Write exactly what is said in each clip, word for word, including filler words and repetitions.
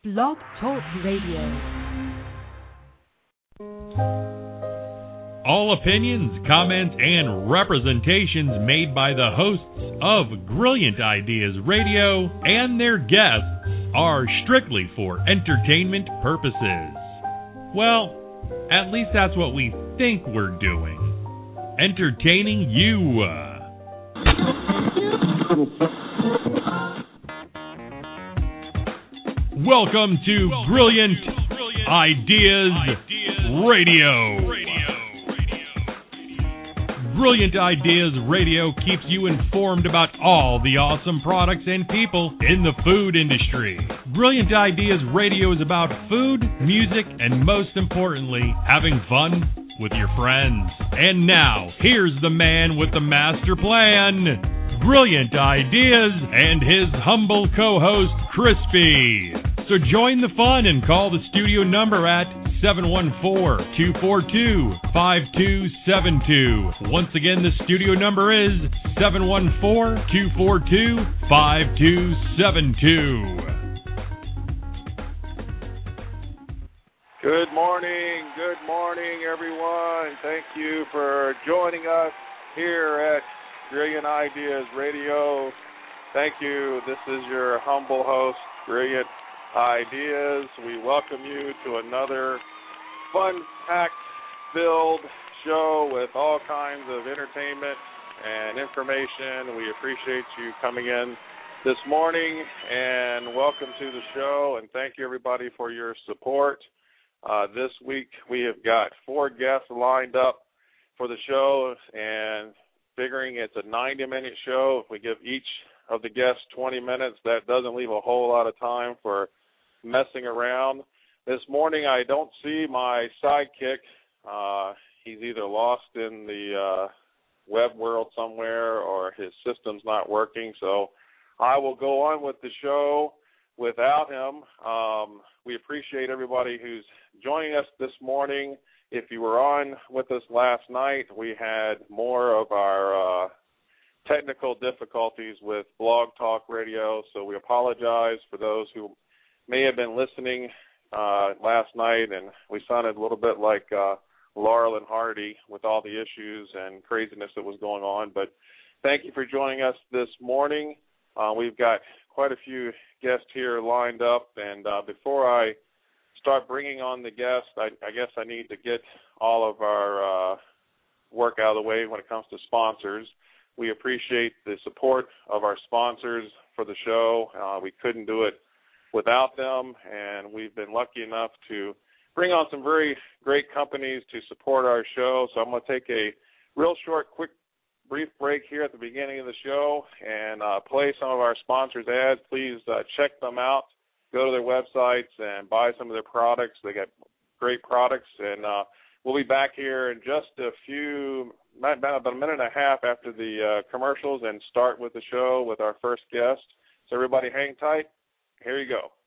Blog Talk Radio. All opinions, comments, and representations made by the hosts of Brilliant Ideas Radio and their guests are strictly for entertainment purposes. Well, at least that's what we think we're doing. Entertaining you. Welcome to Brilliant Ideas Radio. Brilliant Ideas Radio keeps you informed about all the awesome products and people in the food industry. Brilliant Ideas Radio is about food, music, and most importantly, having fun with your friends. And now, here's the man with the master plan, Brilliant Ideas, and his humble co-host, Crispy. So join the fun and call the studio number at seven one four, two four two, five two seven two. Once again, the studio number is seven one four, two four two, five two seven two. Good morning, good morning, everyone. Thank you for joining us here at Brilliant Ideas Radio. Thank you. This is your humble host, Brilliant Ideas. We welcome you to another fun-packed filled show with all kinds of entertainment and information. We appreciate you coming in this morning, and welcome to the show, and thank you, everybody, for your support. Uh, this week we have got four guests lined up for the show, and figuring it's a ninety-minute show, if we give each of the guests twenty minutes, that doesn't leave a whole lot of time for messing around. This morning I don't see my sidekick. Uh, he's either lost in the uh, web world somewhere or his system's not working, so I will go on with the show without him. Um, we appreciate everybody who's joining us this morning. If you were on with us last night, we had more of our uh, technical difficulties with Blog Talk Radio, so we apologize for those who may have been listening uh, last night, and we sounded a little bit like uh, Laurel and Hardy with all the issues and craziness that was going on. But thank you for joining us this morning. Uh, we've got quite a few guests here lined up, and uh, before I start bringing on the guests, I, I guess I need to get all of our uh, work out of the way when it comes to sponsors. We appreciate the support of our sponsors for the show. Uh, we couldn't do it without them, and we've been lucky enough to bring on some very great companies to support our show. So I'm going to take a real short, quick, brief break here at the beginning of the show and uh, play some of our sponsors' ads. Please uh, check them out. Go to their websites and buy some of their products. They got great products, and uh, we'll be back here in just a few, about a minute and a half after the uh, commercials, and start with the show with our first guest. So everybody hang tight. Here you go.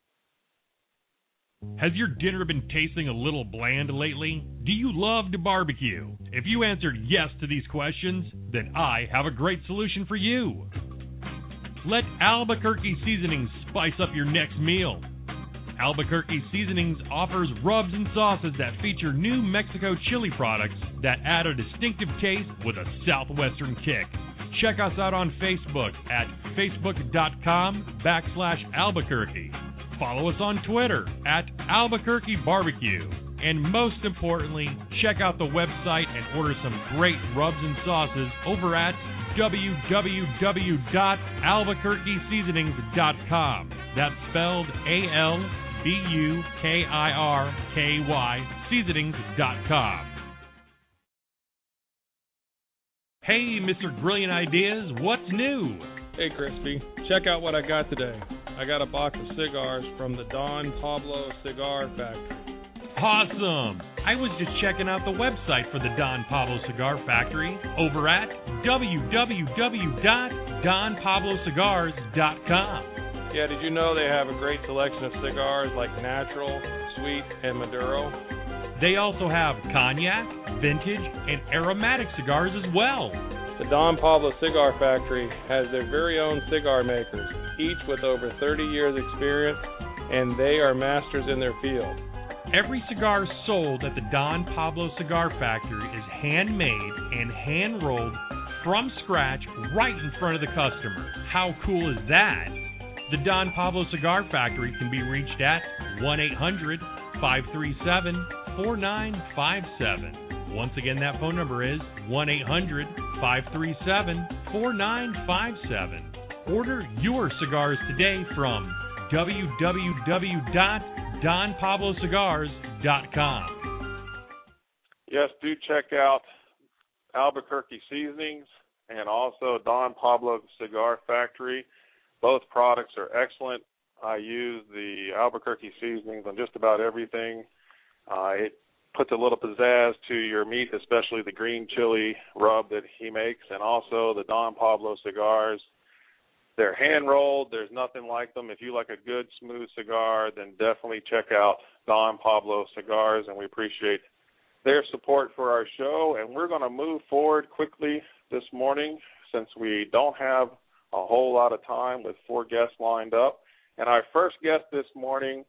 Has your dinner been tasting a little bland lately? Do you love to barbecue? If you answered yes to these questions, then I have a great solution for you. Let Albuquerque Seasonings spice up your next meal. Albuquerque Seasonings offers rubs and sauces that feature New Mexico chili products that add a distinctive taste with a southwestern kick. Check us out on Facebook at facebook.com backslash Albuquerque. Follow us on Twitter at Albuquerque Barbecue. And most importantly, check out the website and order some great rubs and sauces over at w w w dot albuquerque seasonings dot com. That's spelled A L B U K I R K Y seasonings dot com. Hey, Mister Brilliant Ideas, what's new? Hey, Crispy, check out what I got today. I got a box of cigars from the Don Pablo Cigar Factory. Awesome! I was just checking out the website for the Don Pablo Cigar Factory over at w w w dot don pablo cigars dot com. Yeah, did you know they have a great selection of cigars like natural, sweet, and Maduro? They also have cognac, vintage, and aromatic cigars as well. The Don Pablo Cigar Factory has their very own cigar makers, each with over thirty years experience and they are masters in their field. Every cigar sold at the Don Pablo Cigar Factory is handmade and hand-rolled from scratch right in front of the customer. How cool is that? The Don Pablo Cigar Factory can be reached at one eight hundred, five three seven, four nine five seven. Once again, that phone number is one eight hundred, five three seven, four nine five seven. Order your cigars today from w w w dot don pablo cigars dot com. Yes, do check out Albuquerque Seasonings and also Don Pablo Cigar Factory. Both products are excellent. I use the Albuquerque Seasonings on just about everything. Uh, it puts a little pizzazz to your meat, especially the green chili rub that he makes, and also the Don Pablo cigars. They're hand-rolled. There's nothing like them. If you like a good, smooth cigar, then definitely check out Don Pablo Cigars, and we appreciate their support for our show. And we're going to move forward quickly this morning since we don't have a whole lot of time with four guests lined up. And our first guest this morning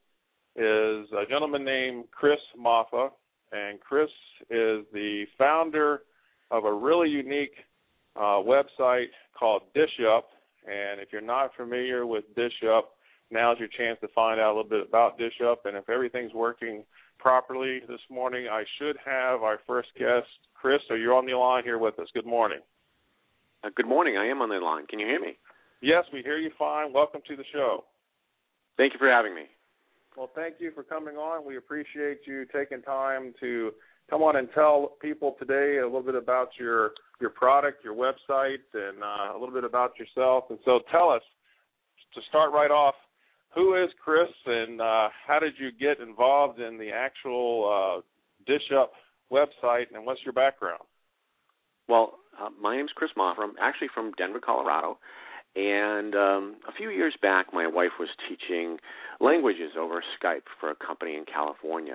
is a gentleman named Chris Maffa, and Chris is the founder of a really unique uh, website called DishUp. And if you're not familiar with DishUp, now's your chance to find out a little bit about DishUp. And if everything's working properly this morning, I should have our first guest. Chris, are you on the line here with us? Good morning. Uh, good morning. I am on the line. Can you hear me? Yes, we hear you fine. Welcome to the show. Thank you for having me. Well, thank you for coming on. We appreciate you taking time to come on and tell people today a little bit about your your product, your website, and uh, a little bit about yourself. And so tell us, to start right off, who is Chris, and uh, how did you get involved in the actual uh, DishUp website, and what's your background? Well, uh, my name's Chris Maffa. I'm actually from Denver, Colorado. And um, a few years back, my wife was teaching languages over Skype for a company in California.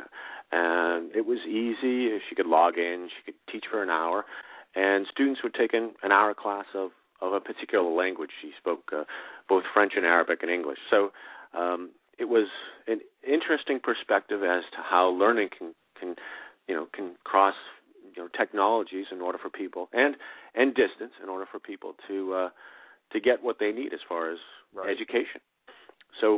And it was easy. She could log in. She could teach for an hour. And students would take an, an hour class of, of a particular language. She spoke uh, both French and Arabic and English. So um, it was an interesting perspective as to how learning can, can you know, can cross you know, technologies in order for people, and, and distance in order for people to uh, to get what they need as far as right. education. So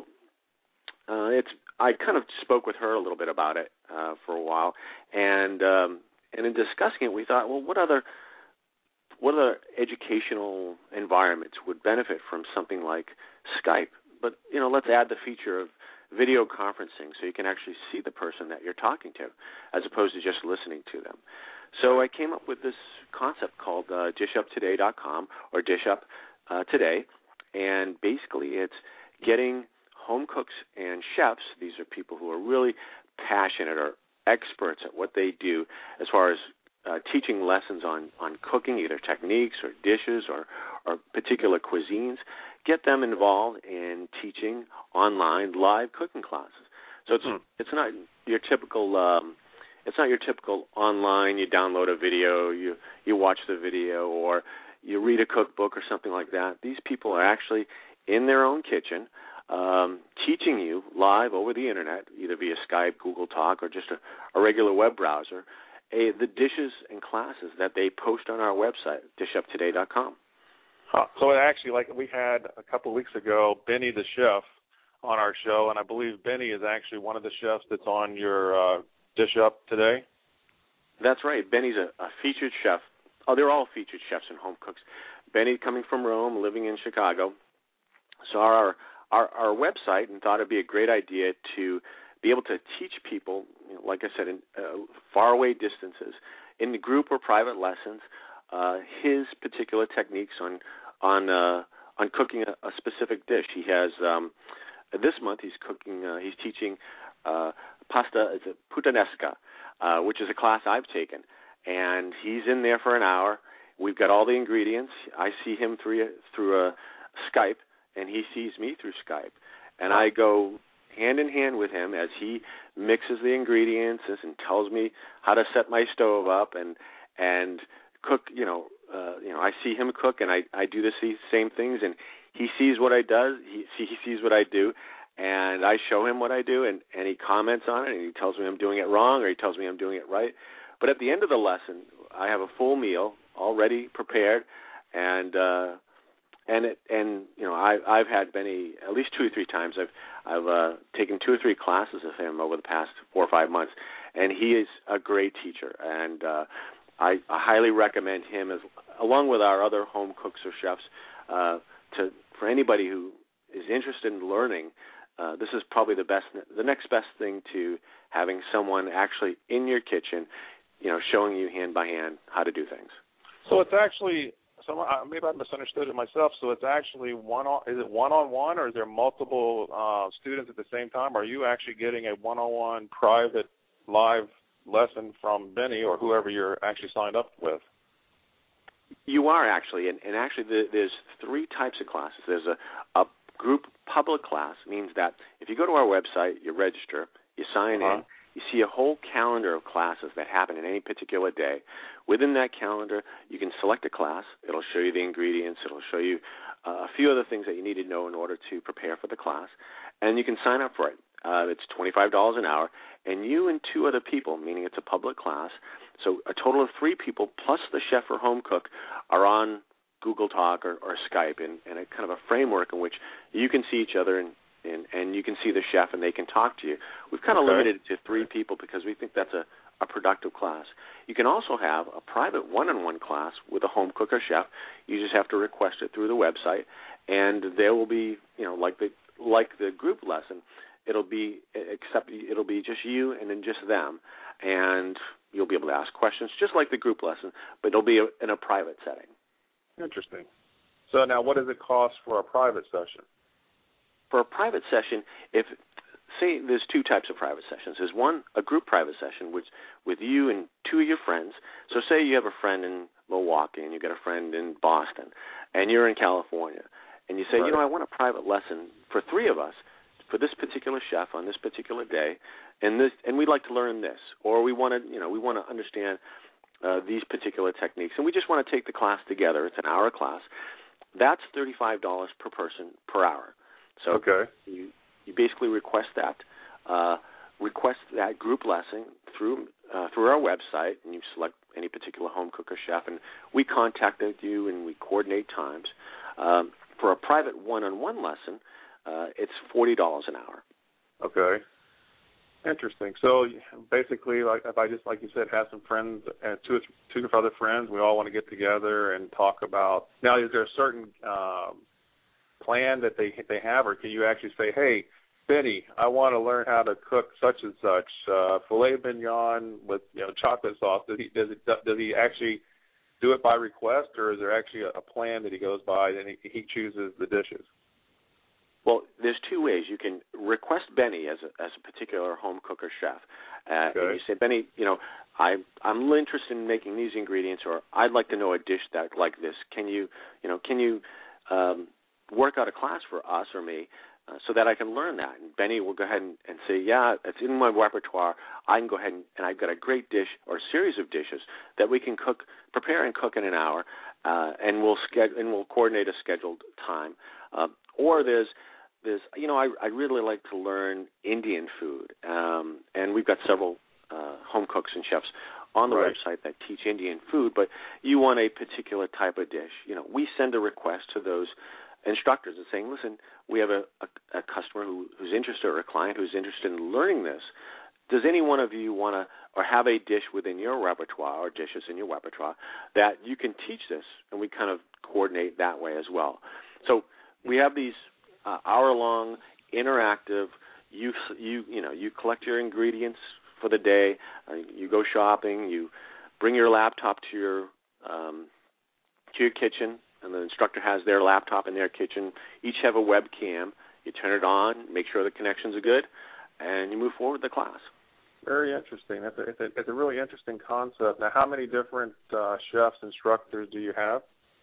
uh, it's I kind of spoke with her a little bit about it uh, for a while, and um, and in discussing it, we thought, well, what other what other educational environments would benefit from something like Skype? But you know, let's add the feature of video conferencing, so you can actually see the person that you're talking to, as opposed to just listening to them. So I came up with this concept called uh, dish up today dot com or DishUp uh, Today, and basically it's getting home cooks and chefs. These are people who are really passionate or experts at what they do as far as uh, teaching lessons on, on cooking, either techniques or dishes or, or particular cuisines. Get them involved in teaching online live cooking classes. So it's mm. it's not your typical um, it's not your typical online. You download a video, you you watch the video, or you read a cookbook or something like that. These people are actually in their own kitchen, um, teaching you live over the internet, either via Skype, Google Talk, or just a, a regular web browser, a, the dishes and classes that they post on our website, dish up today dot com. Huh. So it actually, like we had a couple of weeks ago, Benny the chef on our show, and I believe Benny is actually one of the chefs that's on your uh, Dish Up Today. That's right. Benny's a, a featured chef. Oh, they're all featured chefs and home cooks. Benny coming from Rome, living in Chicago, saw our, our, our website and thought it'd be a great idea to be able to teach people, you know, like I said, in uh, faraway distances, in the group or private lessons, Uh, his particular techniques on on uh, on cooking a, a specific dish. He has um, this month he's cooking. Uh, he's teaching uh, pasta, is it puttanesca, uh, which is a class I've taken, and he's in there for an hour. We've got all the ingredients. I see him through a, through a Skype, and he sees me through Skype, and I go hand in hand with him as he mixes the ingredients and tells me how to set my stove up and and cook, you know, uh, you know, I see him cook, and I, I do the same things, and he sees what I does, he, he sees what I do, and I show him what I do, and, and he comments on it, and he tells me I'm doing it wrong, or he tells me I'm doing it right. But at the end of the lesson, I have a full meal already prepared, and uh, and it, and you know I, I've had Benny at least two or three times. I've I've uh, taken two or three classes of him over the past four or five months, and he is a great teacher, and uh, I, I highly recommend him as along with our other home cooks or chefs uh, to for anybody who is interested in learning. Uh, this is probably the best, the next best thing to having someone actually in your kitchen, you know, showing you hand by hand how to do things. So it's actually, so maybe I misunderstood it myself. So it's actually one on, is it one on one, or is there multiple uh, students at the same time? Are you actually getting a one on one private live lesson from Benny or whoever you're actually signed up with? You are actually, and, and actually the, there's three types of classes. There's a, a group public class, means that if you go to our website, you register, you sign uh-huh. in, you see a whole calendar of classes that happen in any particular day. Within that calendar, you can select a class. It'll show you the ingredients. It'll show you uh, a few other things that you need to know in order to prepare for the class, and you can sign up for it. Uh, it's twenty-five dollars an hour, and you and two other people, meaning it's a public class, so a total of three people plus the chef or home cook are on Google Talk or, or Skype, and, and a kind of a framework in which you can see each other and, and, and you can see the chef and they can talk to you. We've kind of okay. limited it to three people because we think that's a, a productive class. You can also have a private one-on-one class with a home cook or chef. You just have to request it through the website, and there will be, you know, like the like the group lesson, it'll be except it'll be just you and then just them, and you'll be able to ask questions just like the group lesson, but it'll be a, in a private setting. Interesting. So now what does it cost for a private session? For a private session, if say there's two types of private sessions. There's one, a group private session, which with you and two of your friends. So say you have a friend in Milwaukee and you've got a friend in Boston, and you're in California, and you say, right. you know, I want a private lesson for three of us for this particular chef on this particular day, and this, and we'd like to learn this, or we want to, you know, we want to understand uh, these particular techniques, and we just want to take the class together. It's an hour class. That's thirty-five dollars per person per hour. So okay. you you basically request that uh, request that group lesson through uh, through our website, and you select any particular home cook or chef, and we contact you and we coordinate times. Um, for a private one-on-one lesson, uh, it's forty dollars an hour. Okay. Interesting. So basically, like if I just, like you said, have some friends, uh, two two other friends, we all want to get together and talk about. Now, is there a certain um, plan that they they have, or can you actually say, hey, Benny, I want to learn how to cook such and such uh, filet mignon with you know chocolate sauce? Does he does it does he actually do it by request, or is there actually a plan that he goes by and he, he chooses the dishes? Well, there's two ways. You can request Benny as a, as a particular home cook or chef. Uh, okay. And you say, Benny, you know, I, I'm interested in making these ingredients, or I'd like to know a dish that like this. Can you, you know, can you um, work out a class for us or me uh, so that I can learn that? And Benny will go ahead and, and say, yeah, it's in my repertoire. I can go ahead and, and I've got a great dish or a series of dishes that we can cook, prepare and cook in an hour, uh, and we'll schedule and we'll coordinate a scheduled time. Uh, or there's There's, you know, I, I really like to learn Indian food, um, and we've got several uh, home cooks and chefs on the right. website that teach Indian food, but you want a particular type of dish. You know, we send a request to those instructors and saying, listen, we have a, a, a customer who, who's interested or a client who's interested in learning this. Does any one of you want to or have a dish within your repertoire or dishes in your repertoire that you can teach this? And we kind of coordinate that way as well. So we have these Uh, hour-long, interactive. You you you know you collect your ingredients for the day. Uh, you go shopping. You bring your laptop to your um, to your kitchen, and the instructor has their laptop in their kitchen. Each have a webcam. You turn it on, make sure the connections are good, and you move forward with the class. Very interesting. That's a, it's, a, it's a really interesting concept. Now, how many different uh, chefs, instructors do you have?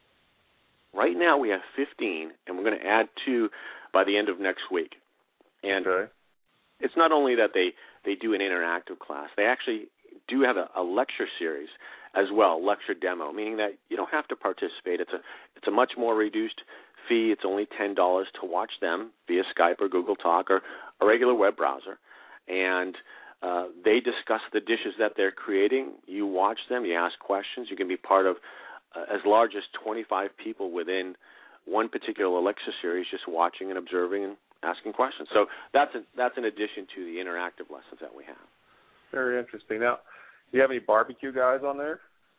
Right now we have fifteen, and we're going to add two by the end of next week. And okay. It's not only that they, they do an interactive class. They actually do have a, a lecture series as well, lecture demo, meaning that you don't have to participate. It's a it's a much more reduced fee. It's only ten dollars to watch them via Skype or Google Talk or a regular web browser. And uh, they discuss the dishes that they're creating. You watch them. You ask questions. You can be part of uh, as large as twenty-five people within one particular lecture series, just watching and observing and asking questions. So that's a, that's in addition to the interactive lessons that we have. Very interesting. Now, do you have any barbecue guys on there?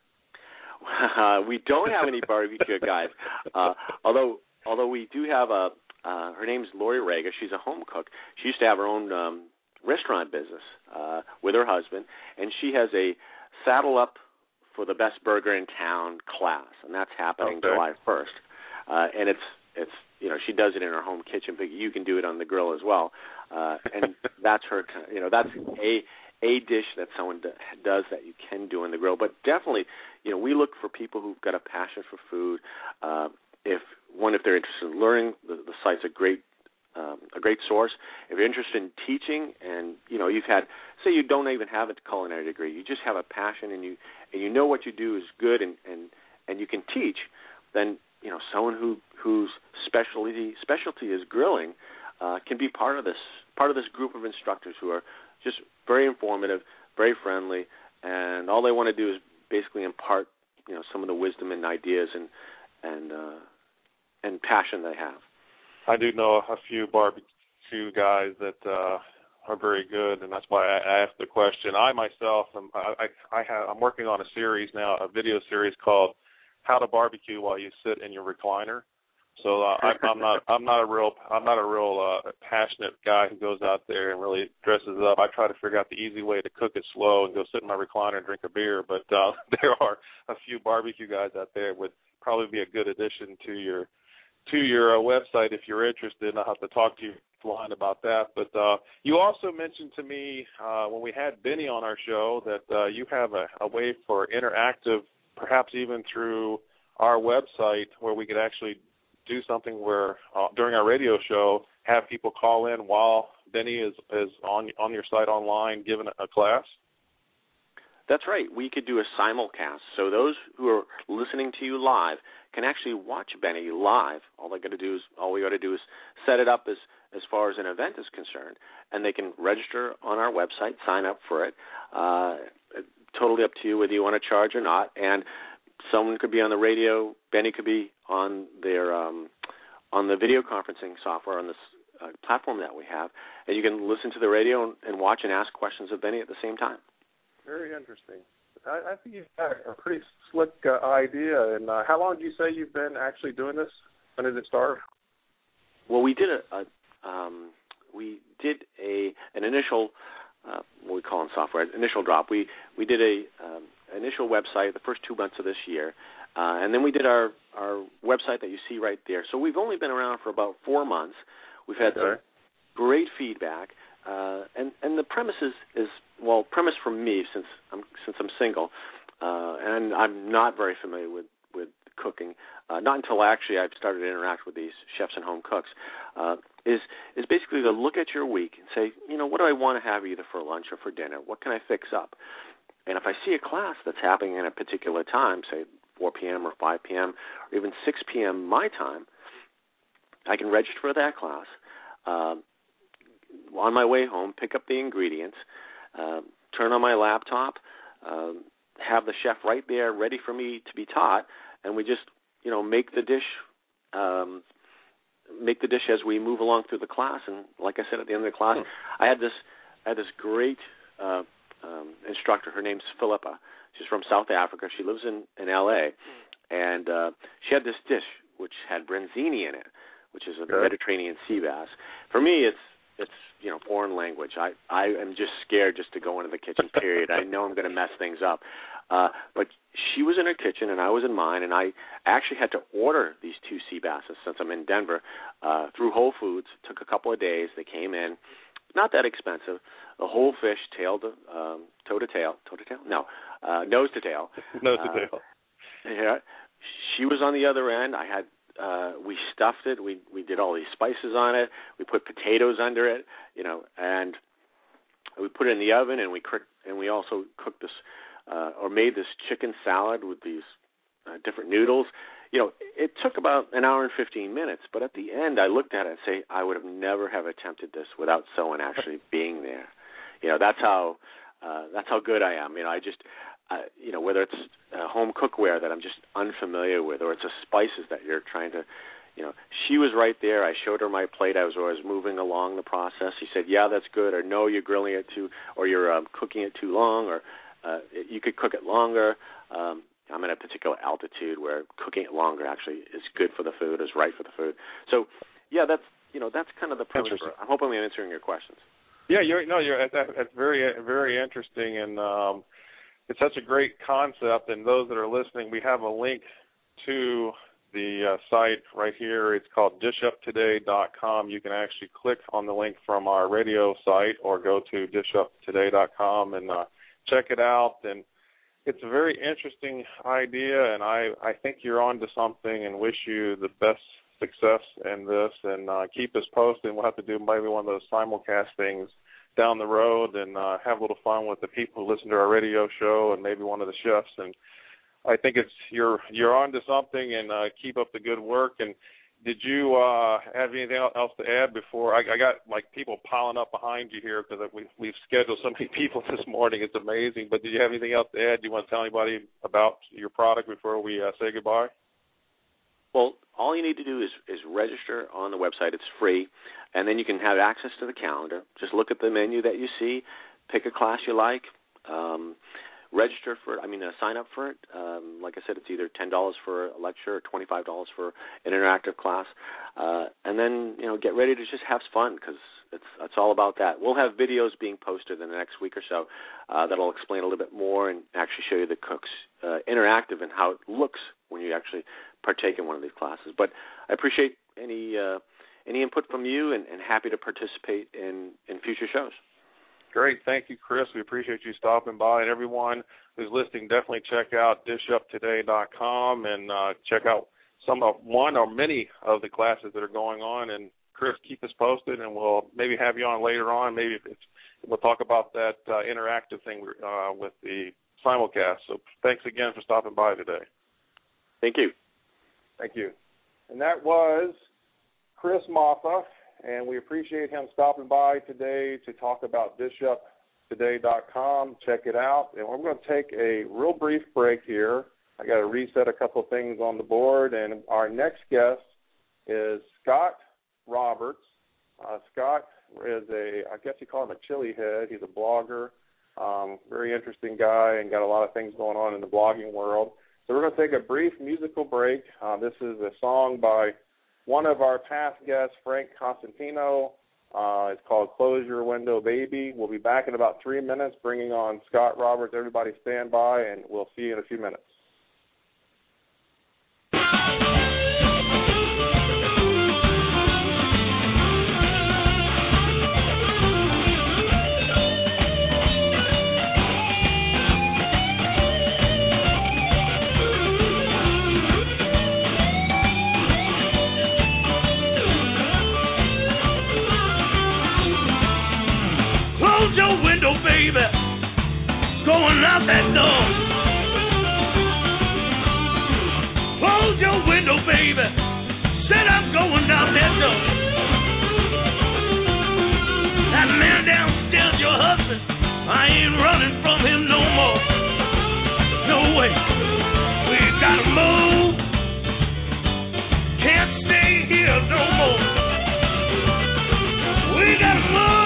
Uh, we don't have any barbecue guys, uh, although although we do have a. Uh, her name's Lori Rega. She's a home cook. She used to have her own um, restaurant business uh, with her husband, and she has a Saddle Up for the Best Burger in Town class, and that's happening okay. July first. Uh, and it's it's you know she does it in her home kitchen, but you can do it on the grill as well. Uh, and that's her you know that's a a dish that someone do, does that you can do on the grill. But definitely, you know, we look for people who've got a passion for food. Uh, if one, if they're interested in learning, the, the site's a great um, a great source. If you're interested in teaching, and you know, you've had, say, you don't even have a culinary degree, you just have a passion, and you and you know what you do is good, and and, and you can teach, then you know, someone who whose specialty specialty is grilling uh, can be part of this part of this group of instructors who are just very informative, very friendly, and all they want to do is basically impart, you know, some of the wisdom and ideas and and uh, and passion they have. I do know a few barbecue guys that uh, are very good, and that's why I asked the question. I myself, am, I, I have, I'm working on a series now, a video series called "How to Barbecue While You Sit in Your Recliner." So uh, I, I'm not, I'm not a real, I'm not a real uh, passionate guy who goes out there and really dresses up. I try to figure out the easy way to cook it slow and go sit in my recliner and drink a beer. But uh, there are a few barbecue guys out there would probably be a good addition to your, to your uh, website if you're interested. And I'll have to talk to you offline about that. But uh, you also mentioned to me uh, when we had Benny on our show that uh, you have a, a way for interactive, perhaps even through our website, where we could actually do something where uh, during our radio show, have people call in while Benny is, is on on your site online giving a class? That's right. We could do a simulcast. So those who are listening to you live can actually watch Benny live. All they got to do is all we got to do is set it up as as far as an event is concerned, and they can register on our website, sign up for it. Uh, totally up to you whether you want to charge or not. And someone could be on the radio. Benny could be on their um, on the video conferencing software on this uh, platform that we have, and you can listen to the radio and, and watch and ask questions of Benny at the same time. Very interesting. I, I think you've got a pretty slick uh, idea. And uh, how long do you say you've been actually doing this? When did it start? Well, we did a, a um, we did a an initial uh, what we call in software initial drop. We we did a um, initial website the first two months of this year, uh, and then we did our our website that you see right there. So we've only been around for about four months. We've had okay. some great feedback, uh, and and the premise is, is well, premise from me since I'm since I'm single, uh, and I'm not very familiar with with cooking. Uh, not until actually I've started to interact with these chefs and home cooks. Uh, is is basically to look at your week and say, you know, what do I want to have either for lunch or for dinner? What can I fix up? And if I see a class that's happening in a particular time, say four p.m. or five p.m. or even six p.m. my time, I can register for that class. Uh, on my way home, pick up the ingredients, uh, turn on my laptop, uh, have the chef right there ready for me to be taught, and we just, you know, make the dish, um, make the dish as we move along through the class. And like I said at the end of the class, hmm. I had this, I had this great uh, um, instructor. Her name's Philippa. She's from South Africa. She lives in, in L A, and uh, she had this dish which had branzini in it, which is a okay. Mediterranean sea bass. For me, it's it's you know foreign language. I I am just scared just to go into the kitchen. Period. I know I'm going to mess things up. Uh, but she was in her kitchen and I was in mine, and I actually had to order these two sea basses since I'm in Denver uh, through Whole Foods. It took a couple of days. They came in. Not that expensive. The whole fish, tail to um, toe to tail, toe to tail. No, uh, nose to tail. Nose to tail. Uh, yeah. She was on the other end. I had. Uh, we stuffed it. We we did all these spices on it. We put potatoes under it, you know, and we put it in the oven. And we cooked, and we also cooked this, uh, or made this chicken salad with these uh, different noodles. you know, it took about an hour and fifteen minutes, but at the end I looked at it and say, I would have never have attempted this without someone actually being there. You know, that's how uh, that's how good I am. You know, I just, uh, you know, whether it's uh, home cookware that I'm just unfamiliar with, or it's a spices that you're trying to, you know, she was right there. I showed her my plate. I was always moving along the process. She said, yeah, that's good, or no, you're grilling it too, or you're um, cooking it too long, or uh, you could cook it longer. Um, I'm at a particular altitude where cooking it longer actually is good for the food, is right for the food. So, yeah, that's you know that's kind of the purpose. I hope I'm answering your questions. Yeah, you're no, you're that, that's very very interesting, and um, it's such a great concept. And those that are listening, we have a link to the uh, site right here. It's called dish up today dot com. You can actually click on the link from our radio site or go to dish up today dot com and uh, check it out. And it's a very interesting idea, and I, I think you're on to something and wish you the best success in this. And uh, keep us posted. We'll have to do maybe one of those simulcast things down the road and uh, have a little fun with the people who listen to our radio show and maybe one of the chefs. And I think it's you're you're on to something, and uh, keep up the good work. And did you uh, have anything else to add before? I, I got like people piling up behind you here because we, we've scheduled so many people this morning. It's amazing. But did you have anything else to add? Do you want to tell anybody about your product before we uh, say goodbye? Well, all you need to do is, is register on the website. It's free, and then you can have access to the calendar. Just look at the menu that you see, pick a class you like, um, register for it. I mean, uh, sign up for it. Um, like I said, it's either ten dollars for a lecture or twenty-five dollars for an interactive class, uh, and then you know get ready to just have fun because it's it's all about that. We'll have videos being posted in the next week or so uh, that'll explain a little bit more and actually show you the cooks uh, interactive and how it looks when you actually partake in one of these classes. But I appreciate any uh, any input from you, and, and happy to participate in, in future shows. Great. Thank you, Chris. We appreciate you stopping by. And everyone who's listening, definitely check out dish up today dot com and uh, check out some of one or many of the classes that are going on. And, Chris, keep us posted, and we'll maybe have you on later on. Maybe if it's, we'll talk about that uh, interactive thing uh, with the simulcast. So thanks again for stopping by today. Thank you. Thank you. And that was Chris Moffa, and we appreciate him stopping by today to talk about dish up today dot com. Check it out. And we're going to take a real brief break here. I got to reset a couple of things on the board, and our next guest is Scott Roberts. Uh, Scott is a, I guess you call him a chili head. He's a blogger, um, very interesting guy, and got a lot of things going on in the blogging world. So we're going to take a brief musical break. Uh, this is a song by one of our past guests, Frank Constantino. Uh, it's called Close Your Window, Baby. We'll be back in about three minutes bringing on Scott Roberts. Everybody stand by, and we'll see you in a few minutes. Close your window, baby, going out that door. Close your window, baby, said I'm going out that door. That man downstairs, your husband, I ain't running from him no more. No way, we gotta move, can't stay here no more. We gotta move.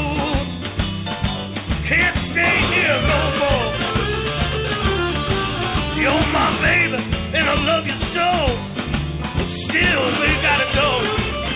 Can't stay here no more. You're my baby, and I love you so. But still, we gotta go.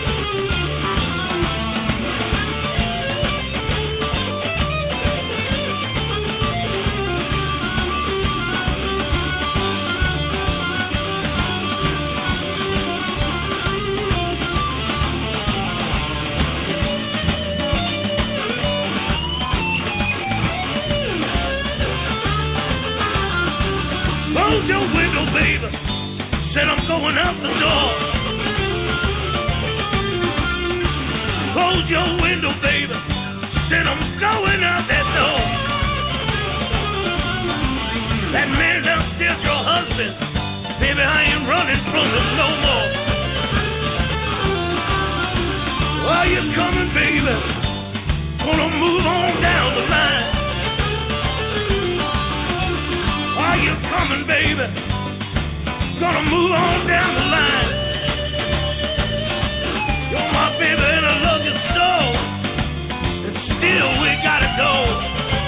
Close your window, baby, said I'm going out the door. Close your window, baby, said I'm going out that door. That man downstairs, your husband, baby, I ain't running. running from him no more. Are you coming, baby? Gonna move on down the line. Are you coming, baby? Gonna move on down the line. You're my baby and I love you so. And still we gotta go.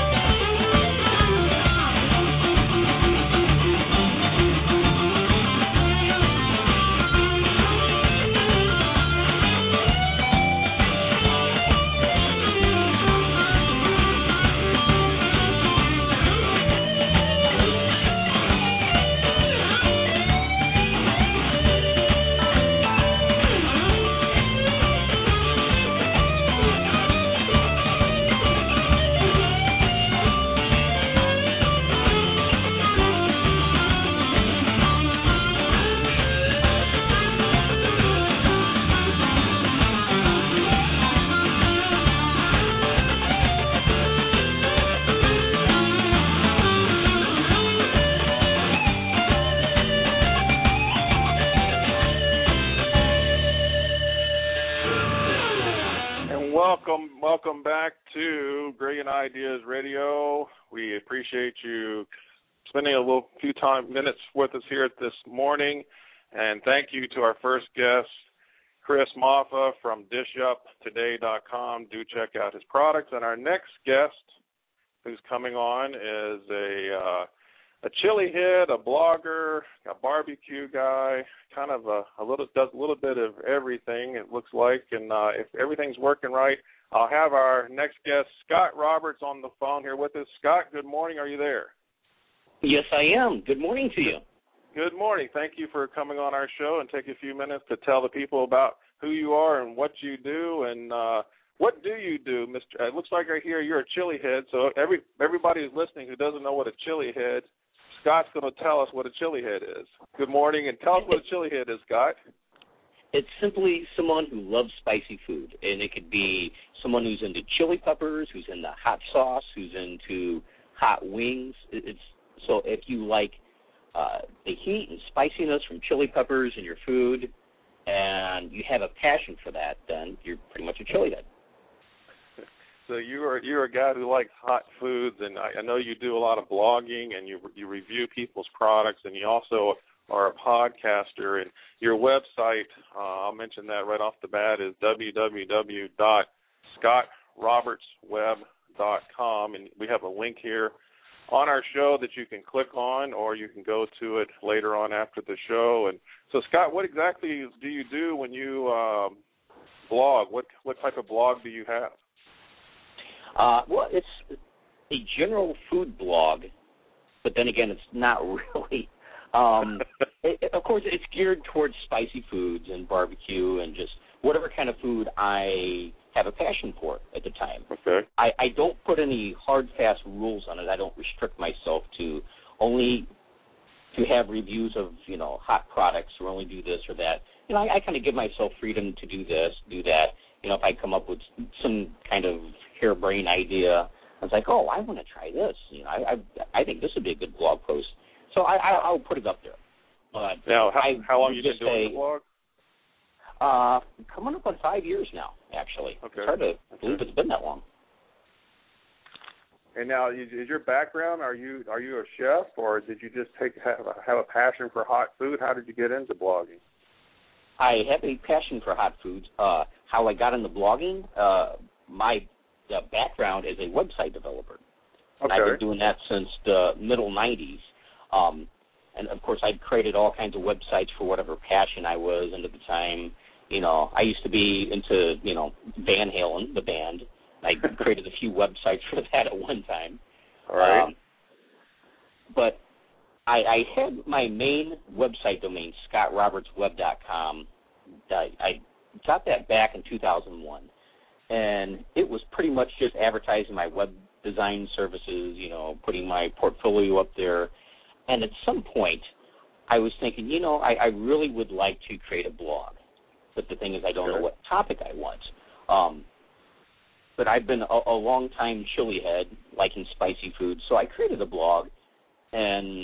Welcome, welcome back to Brilliant Ideas Radio. We appreciate you spending a little few time minutes with us here this morning, and thank you to our first guest, Chris Maffa from dish up today dot com. Do check out his products. And our next guest, who's coming on, is a uh, a chili head, a blogger, a barbecue guy, kind of a, a little does a little bit of everything. It looks like, and uh, if everything's working right, I'll have our next guest, Scott Roberts, on the phone here with us. Scott, good morning. Are you there? Yes, I am. Good morning to you. Good morning. Thank you for coming on our show and take a few minutes to tell the people about who you are and what you do. And uh, what do you do, Mister It looks like right here you're a chili head. So every everybody who's listening who doesn't know what a chili head, Scott's going to tell us what a chili head is. Good morning, and tell us what a chili head is, Scott. It's simply someone who loves spicy food, and it could be someone who's into chili peppers, who's into hot sauce, who's into hot wings. It's so if you like uh, the heat and spiciness from chili peppers in your food, and you have a passion for that, then you're pretty much a chili head. So you're you're a guy who likes hot foods, and I, I know you do a lot of blogging, and you you review people's products, and you also are a podcaster. And your website, uh, I'll mention that right off the bat, is w w w dot scott roberts web dot com, and we have a link here on our show that you can click on, or you can go to it later on after the show. And so, Scott, what exactly do you do when you um, blog? What what type of blog do you have? Uh, well, it's a general food blog, but then again, it's not really. Um, it, it, of course, it's geared towards spicy foods and barbecue and just whatever kind of food I have a passion for at the time. Okay. I, I don't put any hard, fast rules on it. I don't restrict myself to only to have reviews of, you know, hot products or only do this or that. You know, I, I kind of give myself freedom to do this, do that. You know, if I come up with some kind of harebrained idea, I was like, oh, I want to try this. You know, I, I I think this would be a good blog post. So I, I I'll put it up there. But now, how, I how long have you been doing say, the blog? Uh, coming up on five years now, actually. Okay. It's hard to okay. believe it's been that long. And now, is your background? Are you are you a chef, or did you just take have a, have a passion for hot food? How did you get into blogging? I have a passion for hot foods. Uh, how I got into blogging, uh, my uh, background is a website developer. Okay. And I've been doing that since the middle nineties. Um, and, of course, I'd created all kinds of websites for whatever passion I was into the time. You know, I used to be into, you know, Van Halen, the band. I created a few websites for that at one time. All right. Um, but I, I had my main website domain, scott roberts web dot com. I, I got that back in two thousand one. And it was pretty much just advertising my web design services, you know, putting my portfolio up there. And at some point, I was thinking, you know, I, I really would like to create a blog. But the thing is, I don't sure. know what topic I want. Um, but I've been a, a long-time chili head, liking spicy food, so I created a blog. And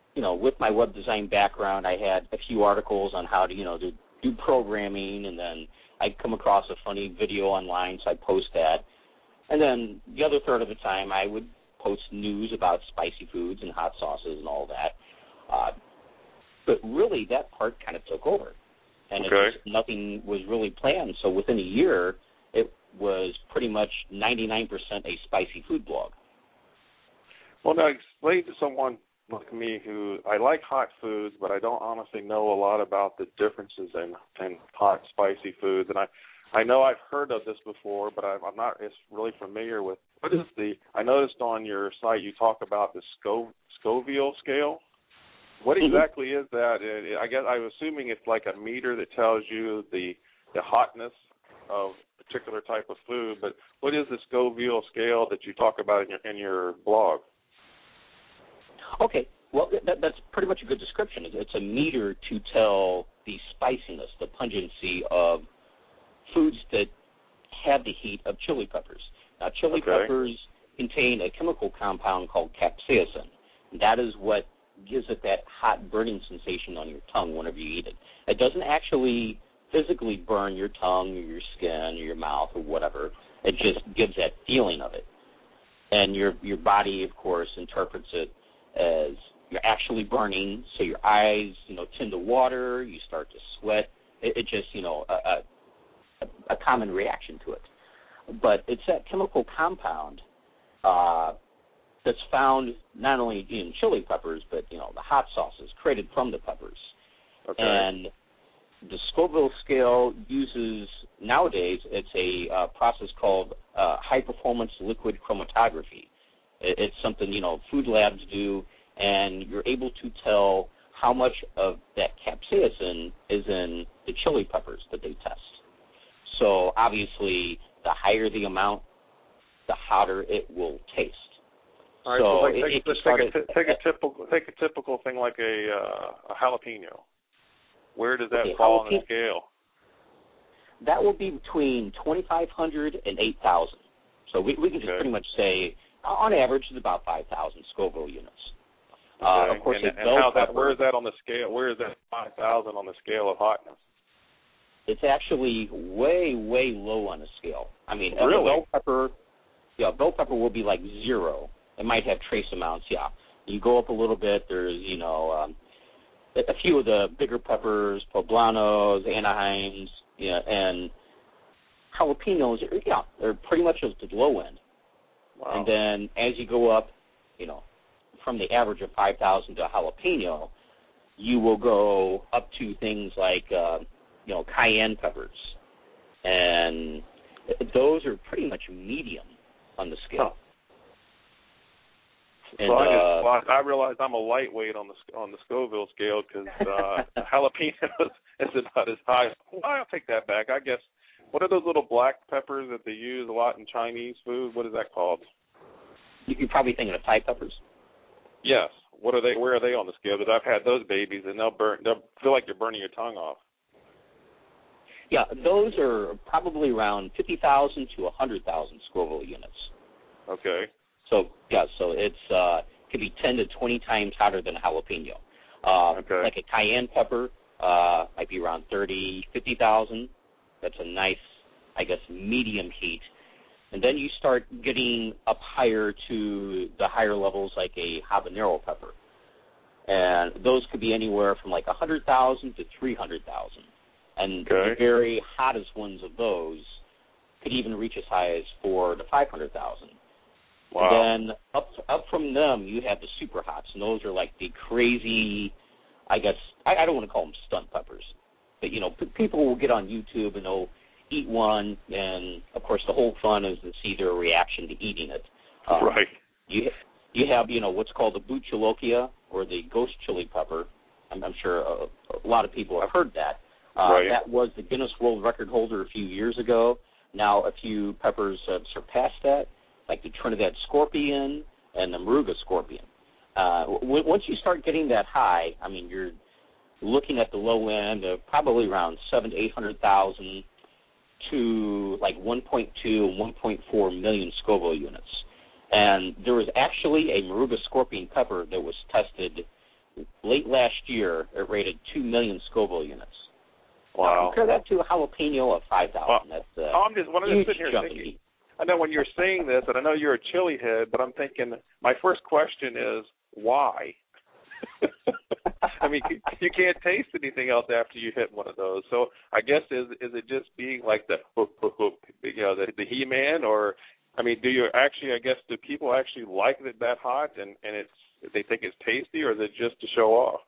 you know, with my web design background, I had a few articles on how to, you know, to do programming, and then I'd come across a funny video online, so I'd post that. And then the other third of the time, I would post news about spicy foods and hot sauces and all that. Uh, but really, that part kind of took over. And okay. it just, nothing was really planned. So within a year, it was pretty much ninety-nine percent a spicy food blog. Well, now explain to someone like me who, I like hot foods, but I don't honestly know a lot about the differences in, in hot, spicy foods. And I, I know I've heard of this before, but I'm not as really familiar with, what is the, I noticed on your site you talk about the Sco, Scoville scale. What exactly is that? I guess I'm assuming it's like a meter that tells you the the hotness of a particular type of food. But what is the Scoville scale that you talk about in your in your blog? Okay, well that, that's pretty much a good description. It's a meter to tell the spiciness, the pungency of foods that have the heat of chili peppers. Now, chili okay. peppers contain a chemical compound called capsaicin. That is what gives it that hot burning sensation on your tongue whenever you eat it. It doesn't actually physically burn your tongue or your skin or your mouth or whatever. It just gives that feeling of it. And your your body, of course, interprets it as you're actually burning, so your eyes, you know, tend to water, you start to sweat. It, it just, you know, a, a, a common reaction to it. But it's that chemical compound uh, that's found not only in chili peppers, but, you know, the hot sauces created from the peppers. Okay. And the Scoville scale uses, nowadays, it's a uh, process called uh, high-performance liquid chromatography. It, it's something, you know, food labs do, and you're able to tell how much of that capsaicin is in the chili peppers that they test. So, obviously, the higher the amount, the hotter it will taste. All right, so, so like, it, take, it take, a, take a typical take a typical thing like a, uh, a jalapeno. Where does that okay, fall jalapeno, on the scale? That will be between twenty-five hundred and eight thousand. So we, we can just okay. pretty much say, on average, it's about five thousand Scoville units. Okay. Uh, of course, and, and how that, where is that on the scale? Where is that five thousand on the scale of hotness? It's actually way, way low on the scale. I mean, really? a bell pepper, yeah, bell pepper will be like zero. It might have trace amounts, yeah. You go up a little bit, there's, you know, um, a few of the bigger peppers, poblanos, Anaheims, yeah, and jalapenos, yeah, they're pretty much at the low end. Wow. And then as you go up, you know, from the average of five thousand to a jalapeno, you will go up to things like, uh, you know, cayenne peppers. And those are pretty much medium on the scale. Huh. And, so I, just, uh, well, I realize I'm a lightweight on the on the Scoville scale because uh, jalapenos is about as high. Well, I'll take that back. I guess, what are those little black peppers that they use a lot in Chinese food? What is that called? You're probably thinking of Thai peppers. Yes. What are they? Where are they on the scale? Because I've had those babies, and they'll burn. They'll feel like you're burning your tongue off. Yeah, those are probably around fifty thousand to one hundred thousand Scoville units. Okay. So, yeah, so it's uh, could be ten to twenty times hotter than a jalapeno. Uh, okay. Like a cayenne pepper uh, might be around thirty, fifty thousand. That's a nice, I guess, medium heat. And then you start getting up higher to the higher levels like a habanero pepper. And those could be anywhere from like one hundred thousand to three hundred thousand. And okay. the very hottest ones of those could even reach as high as four to five hundred thousand. Wow. And then up up from them, you have the super hots, and those are like the crazy, I guess, I, I don't want to call them stunt peppers, but, you know, p- people will get on YouTube and they'll eat one, and, of course, the whole fun is to see their reaction to eating it. Um, right. You, you have, you know, what's called the buchalokia, or the ghost chili pepper. I'm, I'm sure a, a lot of people have heard that. Uh, right. That was the Guinness World Record holder a few years ago. Now a few peppers have surpassed that, like the Trinidad scorpion and the Moruga scorpion. Uh, w- once you start getting that high, I mean, you're looking at the low end of probably around seven to eight hundred thousand to like one point two and one point four million Scoville units. And there was actually a Moruga scorpion pepper that was tested late last year, it rated two million Scoville units. Wow. Now, compare that to a jalapeno of five thousand. Well, That's uh, I'm just, when I'm huge just sitting here jump thinking, in heat. I know when you're saying this, and I know you're a chili head, but I'm thinking, my first question is, why? I mean, you can't taste anything else after you hit one of those. So I guess is is it just being like the you know the, the He-Man, or I mean, do you actually? I guess do people actually like it that hot, and and it's they think it's tasty, or is it just to show off?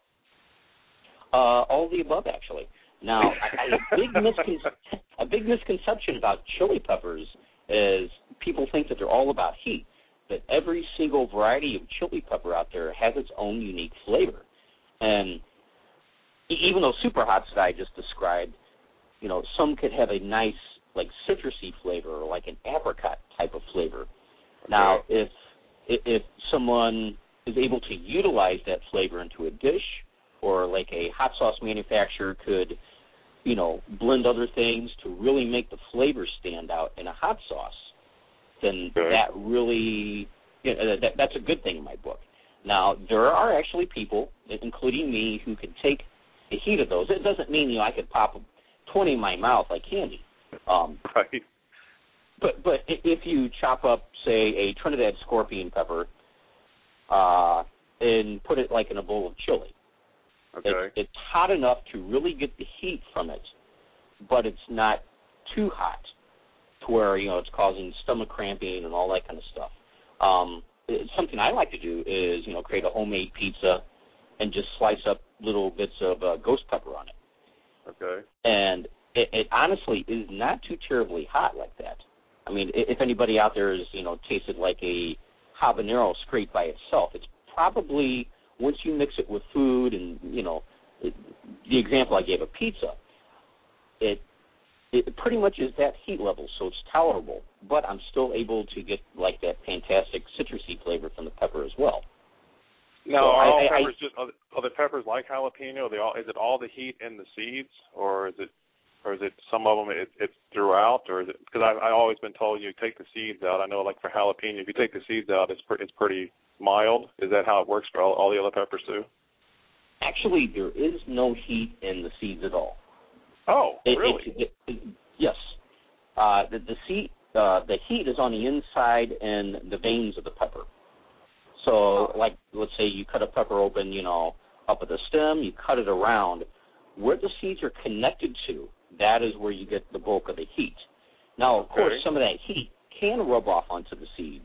Uh, all of the above, actually. Now, I, I, a big miscon- a big misconception about chili peppers is people think that they're all about heat. That every single variety of chili pepper out there has its own unique flavor. And even those super hots that I just described, you know, some could have a nice, like, citrusy flavor or like an apricot type of flavor. Okay. Now, if if someone is able to utilize that flavor into a dish, or like a hot sauce manufacturer could, you know, blend other things to really make the flavor stand out in a hot sauce, then okay. that really, you know, that, that's a good thing in my book. Now, there are actually people, including me, who can take the heat of those. It doesn't mean, you know, I could pop twenty in my mouth like candy. Um, right. But but if you chop up, say, a Trinidad scorpion pepper uh, and put it like in a bowl of chili, okay. it, it's hot enough to really get the heat from it, but it's not too hot to where, you know, it's causing stomach cramping and all that kind of stuff. Um, it's something I like to do is, you know, create a homemade pizza and just slice up little bits of uh, ghost pepper on it. Okay. And it, it honestly is not too terribly hot like that. I mean, if anybody out there has, you know, tasted like a habanero straight by itself, it's probably, once you mix it with food and, you know, it, the example I gave of pizza, it It pretty much is that heat level, so it's tolerable, but I'm still able to get like that fantastic citrusy flavor from the pepper as well. Now, so are I, all I, peppers I, just are the, are the peppers like jalapeno? Are they all, is it all the heat in the seeds, or is it, or is it some of them it, it's throughout, or is it? Because I've, I've always been told you take the seeds out. I know, like for jalapeno, if you take the seeds out, it's pre, it's pretty mild. Is that how it works for all, all the other peppers too? Actually, there is no heat in the seeds at all. Oh, it, really? It, it, it, yes. Uh, the the, seed, uh, the heat is on the inside and the veins of the pepper. So, like, let's say you cut a pepper open, you know, up at the stem, you cut it around. Where the seeds are connected to, that is where you get the bulk of the heat. Now, of okay. course, some of that heat can rub off onto the seeds.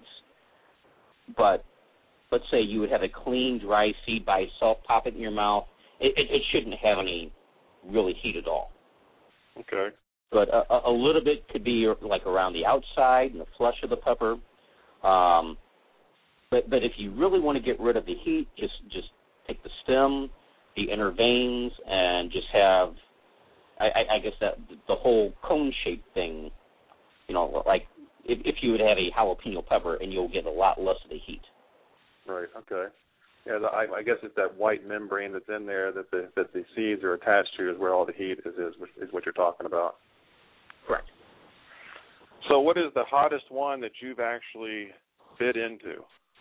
But let's say you would have a clean, dry seed by itself, pop it in your mouth. It, it, it shouldn't have any really heat at all. Okay. But a, a little bit could be like around the outside and the flesh of the pepper. Um, but but if you really want to get rid of the heat, just just take the stem, the inner veins, and just have, I, I guess that the whole cone-shaped thing. You know, like if, if you would have a jalapeno pepper, and you'll get a lot less of the heat. Right. Okay. Yeah, the, I, I guess it's that white membrane that's in there that the that the seeds are attached to is where all the heat is is, is what you're talking about. Correct. So, what is the hottest one that you've actually bit into?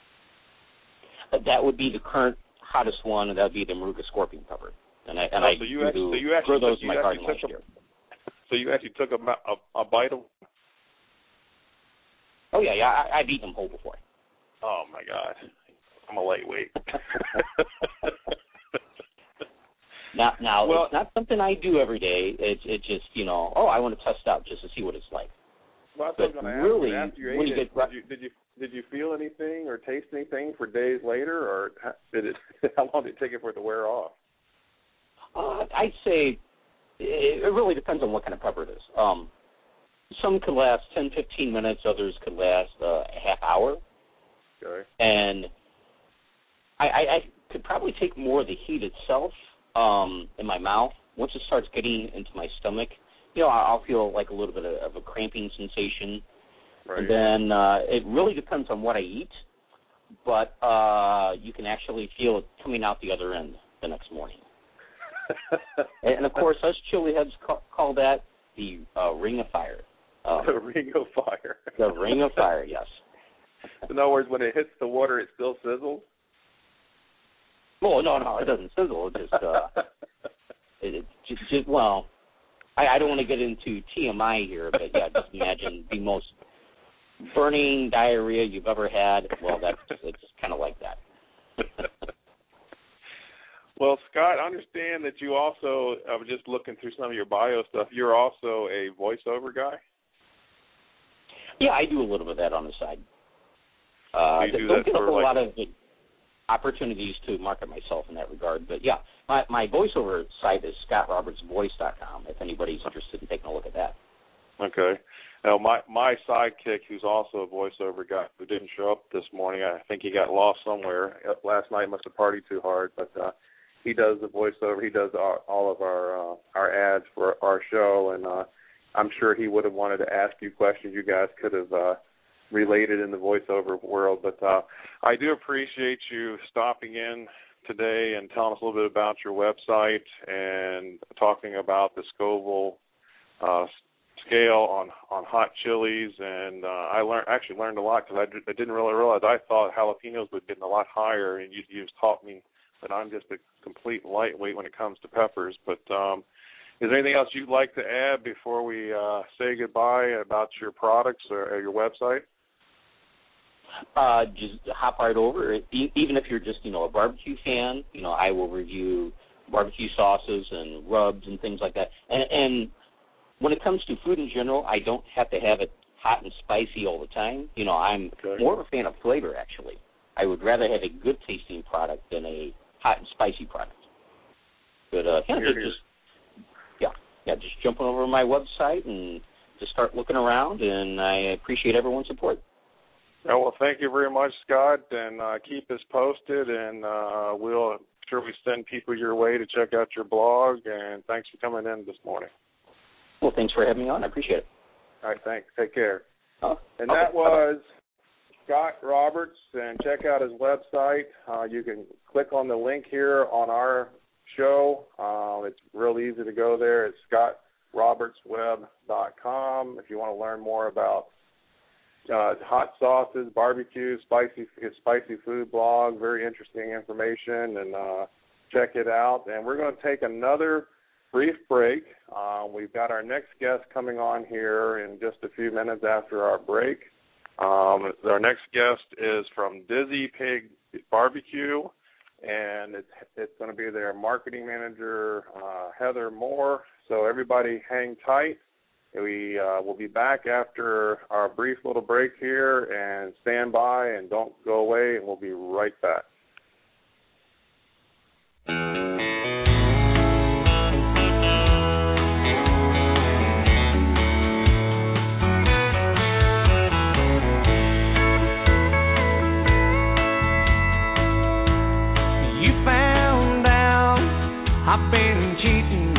Uh, that would be the current hottest one, and that would be the Moruga scorpion pepper. And I and oh, I so you do actually, so you actually grow those took, in my you garden actually last took year. A, so you actually took a, a, a bite of? Oh yeah, yeah, I, I've eaten them whole before. Oh my God, I'm a lightweight. Now, now well, it's not something I do every day. It's it just, you know, oh, I want to test out just to see what it's like. Well, but really, you, after you when ate you it, get did you, did you did you feel anything or taste anything for days later, or did it? How long did it take it for it to wear off? Uh, I'd say it, it really depends on what kind of pepper it is. Um, some could last ten, fifteen minutes. Others could last uh, a half hour. Okay. And I, I, I could probably take more of the heat itself um, in my mouth. Once it starts getting into my stomach, you know, I'll feel like a little bit of, of a cramping sensation. Right. And then uh, it really depends on what I eat, but uh, you can actually feel it coming out the other end the next morning. and, and, of course, us chili heads call, call that the uh, ring of fire. Um, the ring of fire. The ring of fire, yes. In other words, when it hits the water, it still sizzles? Oh no, no, it doesn't sizzle. It just, uh, it, it just, just well, I, I don't want to get into T M I here, but yeah, just imagine the most burning diarrhea you've ever had. Well, that's it's kind of like that. Well, Scott, I understand that you also, I was just looking through some of your bio stuff, you're also a voiceover guy? Yeah, I do a little bit of that on the side. Uh, do you do don't that get a for whole like lot of opportunities to market myself in that regard, but yeah, my, my voiceover site is scott roberts voice dot com if anybody's interested in taking a look at that. Okay. Now, my, my sidekick, who's also a voiceover guy, who didn't show up this morning, I think he got lost somewhere. Last night must have partied too hard, but uh, he does the voiceover. He does our, all of our uh, our ads for our show, and uh, I'm sure he would have wanted to ask you questions you guys could have uh, related in the voiceover world. But uh, I do appreciate you stopping in today and telling us a little bit about your website and talking about the Scoville uh, scale on, on hot chilies. And uh, I learned actually learned a lot because I, d- I didn't really realize. I thought jalapenos would get a lot higher, and you, you just taught me that I'm just a complete lightweight when it comes to peppers. But um, is there anything else you'd like to add before we uh, say goodbye about your products or, or your website? Uh, just hop right over. E- even if you're just, you know, a barbecue fan, you know, I will review barbecue sauces and rubs and things like that. And, and when it comes to food in general, I don't have to have it hot and spicy all the time. You know, I'm okay. more of a fan of flavor, actually. I would rather have a good-tasting product than a hot and spicy product. But, uh, yeah, just, just, yeah, yeah, just jumping over to my website and just start looking around, and I appreciate everyone's support. Oh, well, thank you very much, Scott, and uh, keep us posted, and uh, we'll I'm sure we send people your way to check out your blog, and thanks for coming in this morning. Well, thanks for having me on. I appreciate it. All right, thanks. Take care. Oh, and okay. that was Scott Roberts, and check out his website. Uh, you can click on the link here on our show. Uh, it's real easy to go there. It's scott roberts web dot com if you want to learn more about uh, hot sauces, barbecue, spicy spicy food blog. Very interesting information, and uh, check it out. And we're going to take another brief break. Uh, we've got our next guest coming on here in just a few minutes after our break. Um, our next guest is from Dizzy Pig Barbecue, and it's it's going to be their marketing manager, uh, Heather Moore. So everybody hang tight. We uh, will be back after our brief little break here, and stand by and don't go away, and we'll be right back. I've been cheating,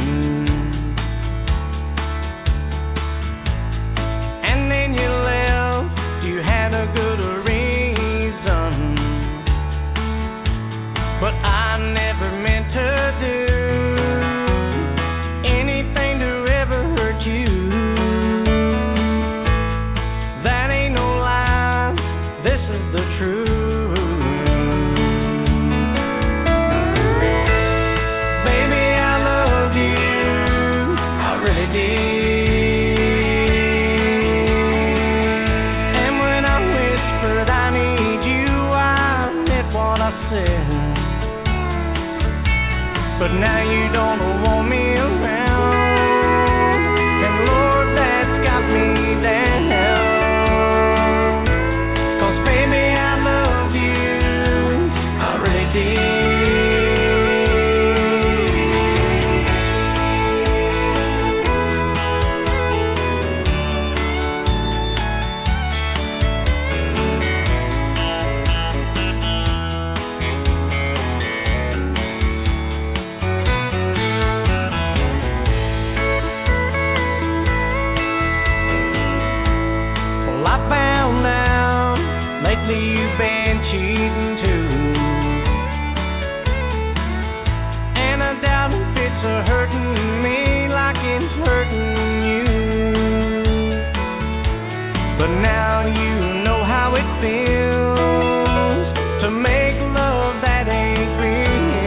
and then you left. You had a good reason, but I never meant to do anything to ever hurt you. That ain't no lie, this is the truth. But now you don't want me around, and Lord, that's got me down. 'Cause baby, I love you, I really did. You've been cheating too, and I doubt if it's hurting me like it's hurting you. But now you know how it feels to make love that ain't real.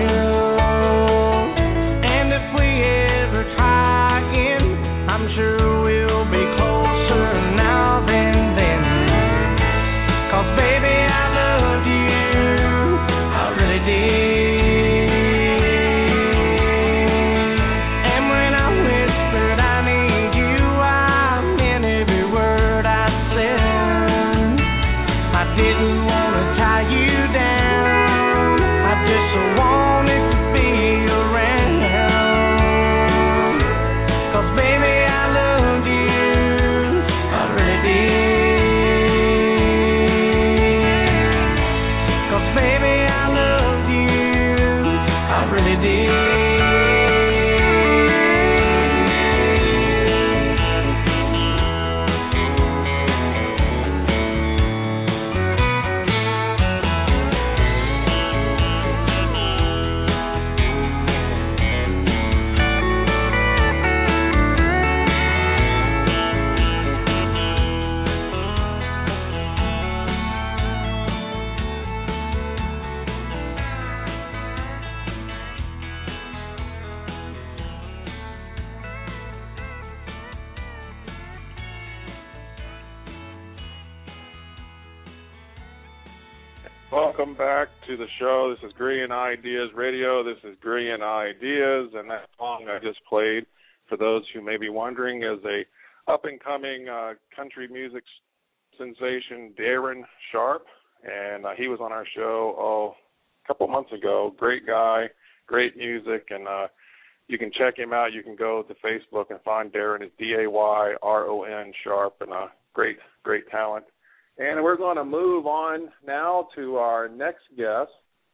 Welcome back to the show. This is Brilliant Ideas Radio. This is Brilliant Ideas, and that song I just played, for those who may be wondering, is a up-and-coming uh, country music sensation, Darren Sharp, and uh, he was on our show oh, a couple months ago. Great guy, great music, and uh, you can check him out. You can go to Facebook and find Darren. It's D A Y R O N Sharp, and uh, great, great talent. And we're going to move on now to our next guest.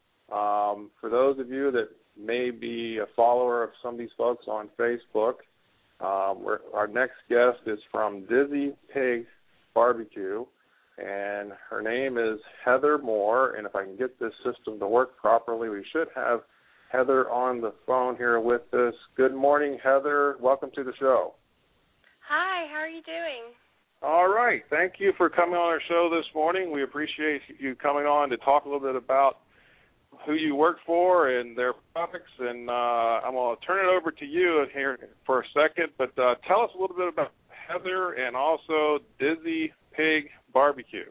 Um, for those of you that may be a follower of some of these folks on Facebook, um, we're, our next guest is from Dizzy Pig Barbecue, and her name is Heather Moore. And if I can get this system to work properly, we should have Heather on the phone here with us. Good morning, Heather. Welcome to the show. Hi, how are you doing? All right. Thank you for coming on our show this morning. We appreciate you coming on to talk a little bit about who you work for and their products. And uh, I'm going to turn it over to you here for a second. But uh, tell us a little bit about Heather and also Dizzy Pig Barbecue.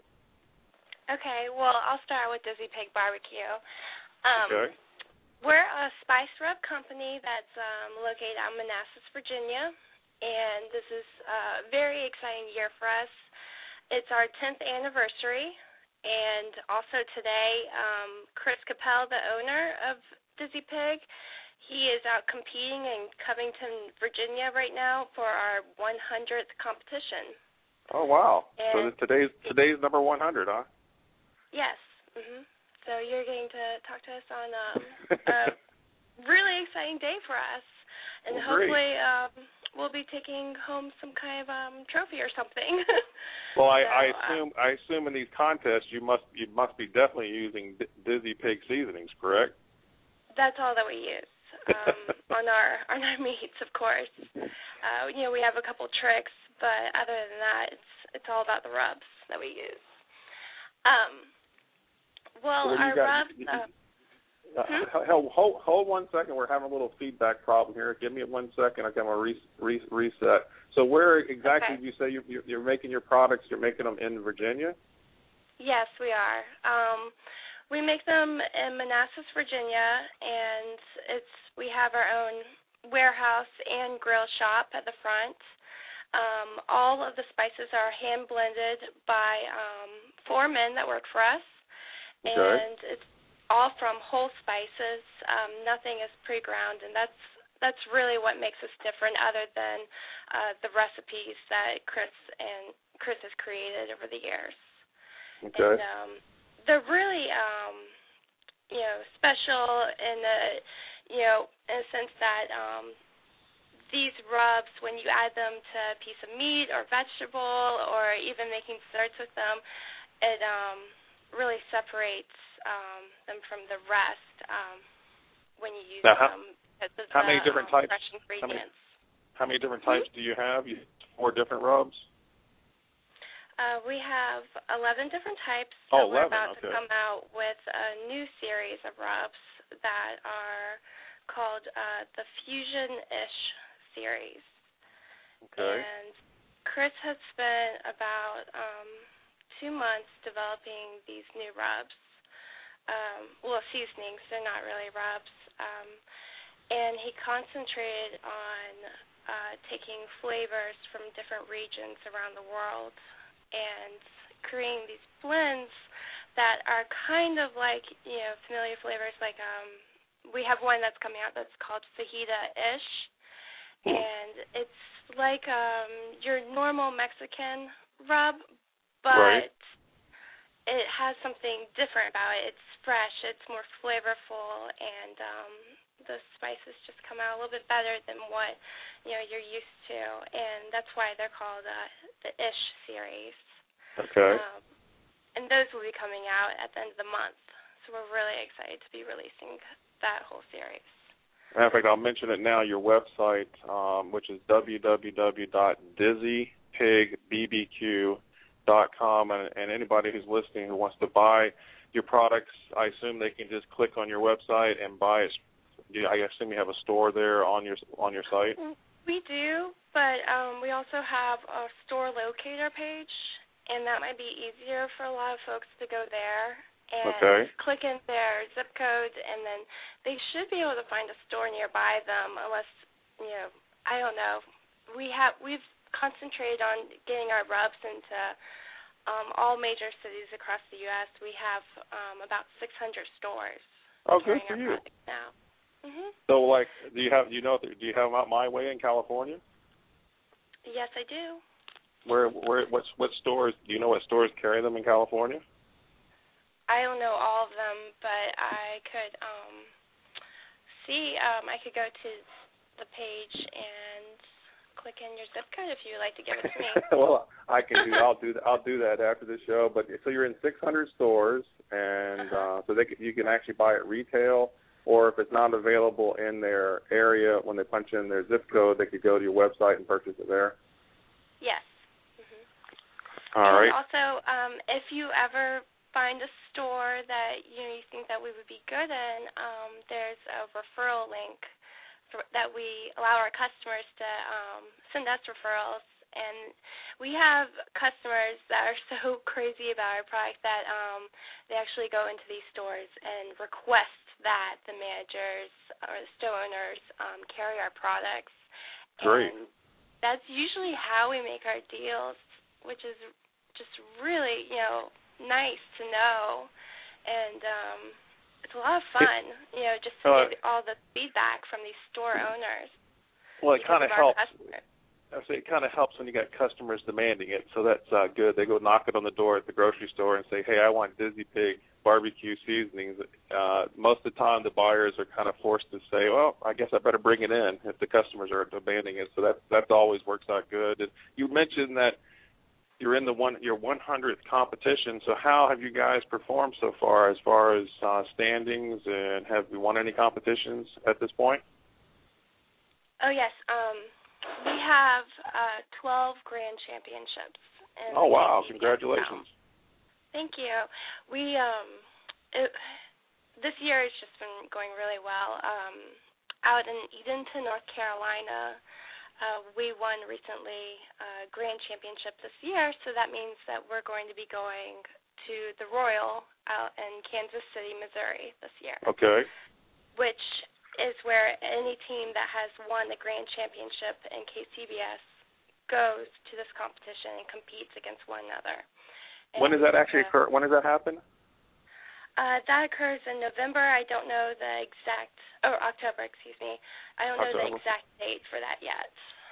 Okay. Well, I'll start with Dizzy Pig Barbecue. Um, okay. We're a spice rub company that's um, located out in Manassas, Virginia. And this is a very exciting year for us. It's our tenth anniversary, and also today, um, Chris Capel, the owner of Dizzy Pig, he is out competing in Covington, Virginia right now for our one hundredth competition. Oh, wow. And so today's today's number one hundred, huh? Yes. Mm-hmm. So you're getting to talk to us on um, a really exciting day for us. And well, hopefully um, we'll be taking home some kind of um, trophy or something. Well, I, so, I assume uh, I assume in these contests you must you must be definitely using D- Dizzy Pig seasonings, correct? That's all that we use um, on our on our meats, of course. Uh, you know, we have a couple tricks, but other than that, it's it's all about the rubs that we use. Um, well, well our got, rubs. You, uh, Uh, hold, hold, hold one second. We're having a little feedback problem here. Give me one second. I'm going to re, re, reset. So where exactly okay. did you say you're, you're making your products? You're making them in Virginia? Yes, we are. Um, we make them in Manassas, Virginia, and it's we have our own warehouse and grill shop at the front. Um, all of the spices are hand blended by um, four men that work for us, okay. and it's all from whole spices. Um, nothing is pre-ground, and that's that's really what makes us different, other than uh, the recipes that Chris and Chris has created over the years. Okay. And um, they're really, um, you know, special in the, you know, in a sense that um, these rubs, when you add them to a piece of meat or vegetable, or even making desserts with them, it um, really separates Um, them from the rest um, when you use now, how, them. The, how many different um, types? Fresh ingredients. How many, how many different mm-hmm. types do you have? You four different rubs? Uh, we have eleven different types. Oh, so we're eleven, about okay. to come out with a new series of rubs that are called uh, the Fusion-ish series. Okay. And Chris has spent about um, two months developing these new rubs. Um, well, seasonings, they're not really rubs. Um, and he concentrated on uh, taking flavors from different regions around the world and creating these blends that are kind of like, you know, familiar flavors. Like um, we have one that's coming out that's called Fajita-ish, and it's like um, your normal Mexican rub, but right. it has something different about it. It's fresh, it's more flavorful, and um, the spices just come out a little bit better than what, you know, you're used to, and that's why they're called uh, the Ish series. Okay. Um, and those will be coming out at the end of the month, so we're really excited to be releasing that whole series. Matter of fact, I'll mention it now, your website, um, which is w w w dot dizzy pig b b q dot com, and, and anybody who's listening who wants to buy your products, I assume they can just click on your website and buy it. I assume you have a store there on your on your site? We do, but um, we also have a store locator page, and that might be easier for a lot of folks to go there and okay. click in their zip codes, and then they should be able to find a store nearby them unless, you know, I don't know. We have, we've concentrated on getting our rubs into um, all major cities across the U S We have um, about six hundred stores. Oh, good for you. Now. Mm-hmm. So, like, do you have, do you know, do you have them out my way in California? Yes, I do. Where, where, what, what stores? Do you know what stores carry them in California? I don't know all of them, but I could um, see. Um, I could go to the page and click in your zip code if you would like to give it to me. Well, I can do. I'll do. I'll do that after the show. But so you're in six hundred stores, and uh, so they can, you can actually buy it retail, or if it's not available in their area, when they punch in their zip code, they could go to your website and purchase it there. Yes. Mm-hmm. All and right. Also, um, if you ever find a store that you know you think that we would be good in, um, there's a referral link for, that we allow our customers to um, send us referrals. And we have customers that are so crazy about our product that um, they actually go into these stores and request that the managers or the store owners um, carry our products. Great. And that's usually how we make our deals, which is just really, you know, nice to know. And um, it's a lot of fun, you know, just to uh, get all the feedback from these store owners. Well, it kind of helps. Customers. I say it kind of helps when you got customers demanding it, so that's uh, good. They go knock it on the door at the grocery store and say, hey, I want Dizzy Pig barbecue seasonings. Uh, most of the time the buyers are kind of forced to say, well, I guess I better bring it in if the customers are demanding it, so that that always works out good. And you mentioned that you're in the one your one hundredth competition, so how have you guys performed so far as far as uh, standings, and have you won any competitions at this point? Oh, yes. Um, we have uh, twelve grand championships. Oh, wow. Congratulations. Thank you. We, um, it, this year has just been going really well. Um, out in Edenton, North Carolina, uh, we won recently a grand championship this year, so that means that we're going to be going to the Royal out in Kansas City, Missouri this year. Okay. Which is where any team that has won the grand championship in K C B S goes to this competition and competes against one another. And when does that actually uh, occur? When does that happen? Uh, that occurs in November. I don't know the exact, or October, excuse me. I don't October. know the exact date for that yet.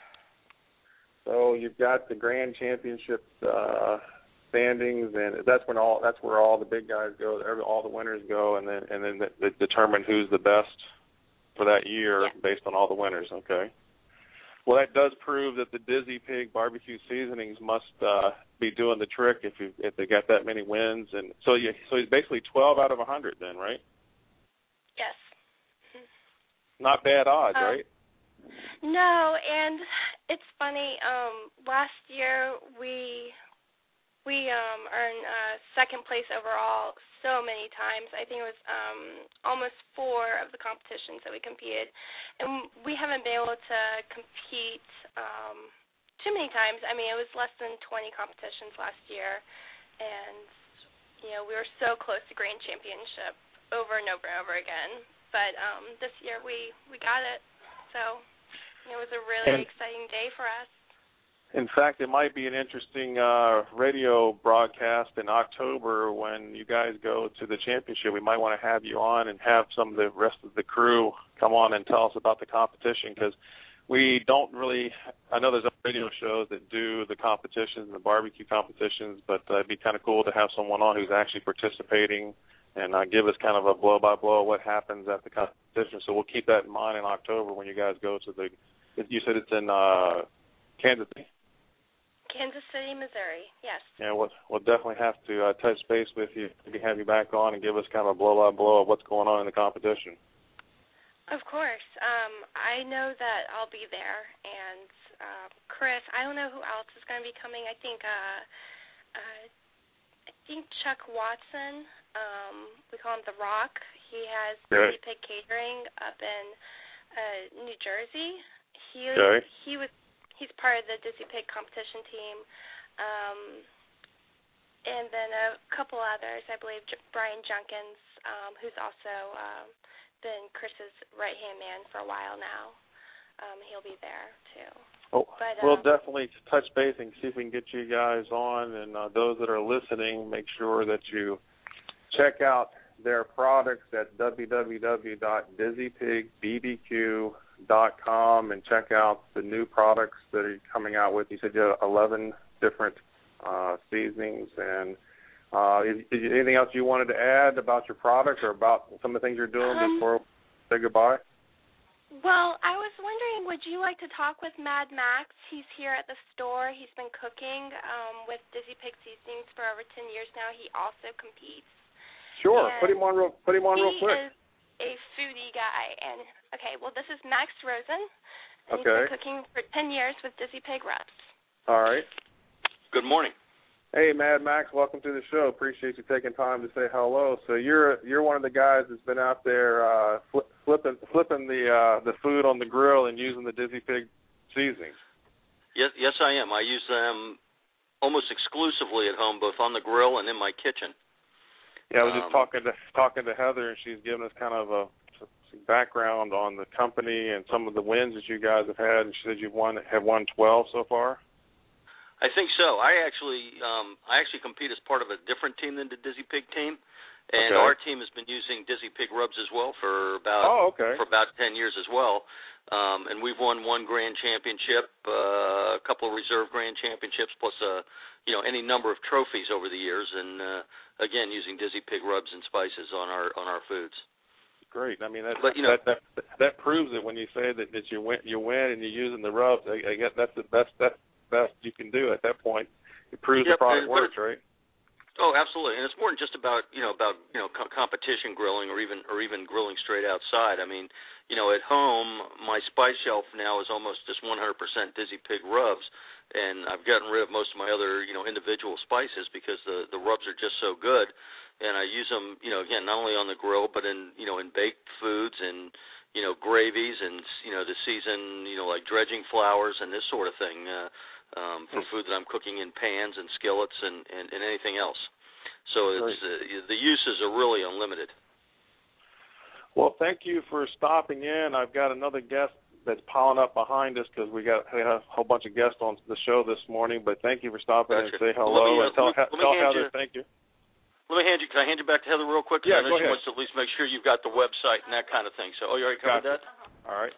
So you've got the grand championship uh, standings, and that's when all that's where all the big guys go. All the winners go, and then and then they determine who's the best for that year, yeah. based on all the winners. Okay. Well, that does prove that the Dizzy Pig barbecue seasonings must uh, be doing the trick if you if they got that many wins, and so you so it's basically twelve out of a hundred then, right? Yes. Not bad odds, um, right? No, and it's funny. Um, last year we we um, earned uh, second place overall so many times. I think it was um, almost four of the competitions that we competed. And we haven't been able to compete um, too many times. I mean, it was less than twenty competitions last year. And, you know, we were so close to grand championship over and over and over again. But um, this year we, we got it. So it was a really and, exciting day for us. In fact, it might be an interesting uh, radio broadcast in October when you guys go to the championship. We might want to have you on and have some of the rest of the crew come on and tell us about the competition, because we don't really – I know there's other radio shows that do the competitions and the barbecue competitions, but uh, it'd be kind of cool to have someone on who's actually participating and uh, give us kind of a blow-by-blow of what happens at the competition. So we'll keep that in mind in October when you guys go to the – you said it's in uh, Kansas City? Kansas City, Missouri, yes. Yeah, we'll, we'll definitely have to uh, touch base with you, maybe have you back on and give us kind of a blow-by-blow of what's going on in the competition. Of course. Um, I know that I'll be there, and uh, Chris, I don't know who else is going to be coming. I think uh, uh, I think Chuck Watson, um, we call him The Rock. He has okay. Dizzy Pig Catering up in uh, New Jersey. He okay. he was he's part of the Dizzy Pig competition team, um, and then a couple others. I believe J- Brian Junkins, um, who's also um, been Chris's right-hand man for a while now. Um, he'll be there too. Oh, but, we'll um, definitely touch base and see if we can get you guys on. And uh, those that are listening, make sure that you check out their products at w w w dot dizzy pig b b q dot com and check out the new products that are coming out with. You said you have eleven different uh, seasonings. And uh, is, is there anything else you wanted to add about your product or about some of the things you're doing um, before we say goodbye? Well, I was wondering, would you like to talk with Mad Max? He's here at the store. He's been cooking um, with Dizzy Pig Seasonings for over ten years now. He also competes. Sure. And put him on real. Put him on real quick. He is a foodie guy, and okay. Well, this is Max Rosen. And Okay. He's been cooking for ten years with Dizzy Pig Rubs. All right. Good morning. Hey, Mad Max. Welcome to the show. Appreciate you taking time to say hello. So you're you're one of the guys that's been out there uh, fl- flipping flipping the uh, the food on the grill and using the Dizzy Pig seasonings. Yes, yes, I am. I use them almost exclusively at home, both on the grill and in my kitchen. Yeah, I was just Um, talking to talking to Heather, and she's giving us kind of a some background on the company and some of the wins that you guys have had. And she said you've won have won twelve so far. I think so. I actually, um, I actually compete as part of a different team than the Dizzy Pig team, and Okay. our team has been using Dizzy Pig Rubs as well for about Oh, okay. for about ten years as well. Um, and we've won one grand championship, uh, a couple of reserve grand championships, plus uh, you know any number of trophies over the years. And uh, again, using Dizzy Pig Rubs and spices on our on our foods. Great. I mean, that But, you know, that, that that proves it when you say that, that you win you win and you're using the rubs. I, I guess that's the best that's the best you can do at that point. It proves Yep, the product and- works, right? Oh, absolutely, and it's more than just about you know about you know co- competition grilling or even or even grilling straight outside. I mean, you know, at home, my spice shelf now is almost just one hundred percent Dizzy Pig Rubs, and I've gotten rid of most of my other you know individual spices because the the rubs are just so good, and I use them you know again not only on the grill but in you know in baked foods and you know gravies and you know to season you know like dredging flours and this sort of thing. Uh, Um, for food that I'm cooking in pans and skillets and, and, and anything else. So it's, uh, the uses are really unlimited. Well, thank you for stopping in. I've got another guest that's piling up behind us because we got we have a whole bunch of guests on the show this morning. But thank you for stopping in Gotcha. and say hello Let me, uh, and tell, let me- let me tell hand Heather you- thank you. Let me hand you. Can I hand you back to Heather real quick? 'Cause Yeah, I know go she ahead. wants to at least make sure you've got the website and that kind of thing. So, oh, you already covered Gotcha. that? All right.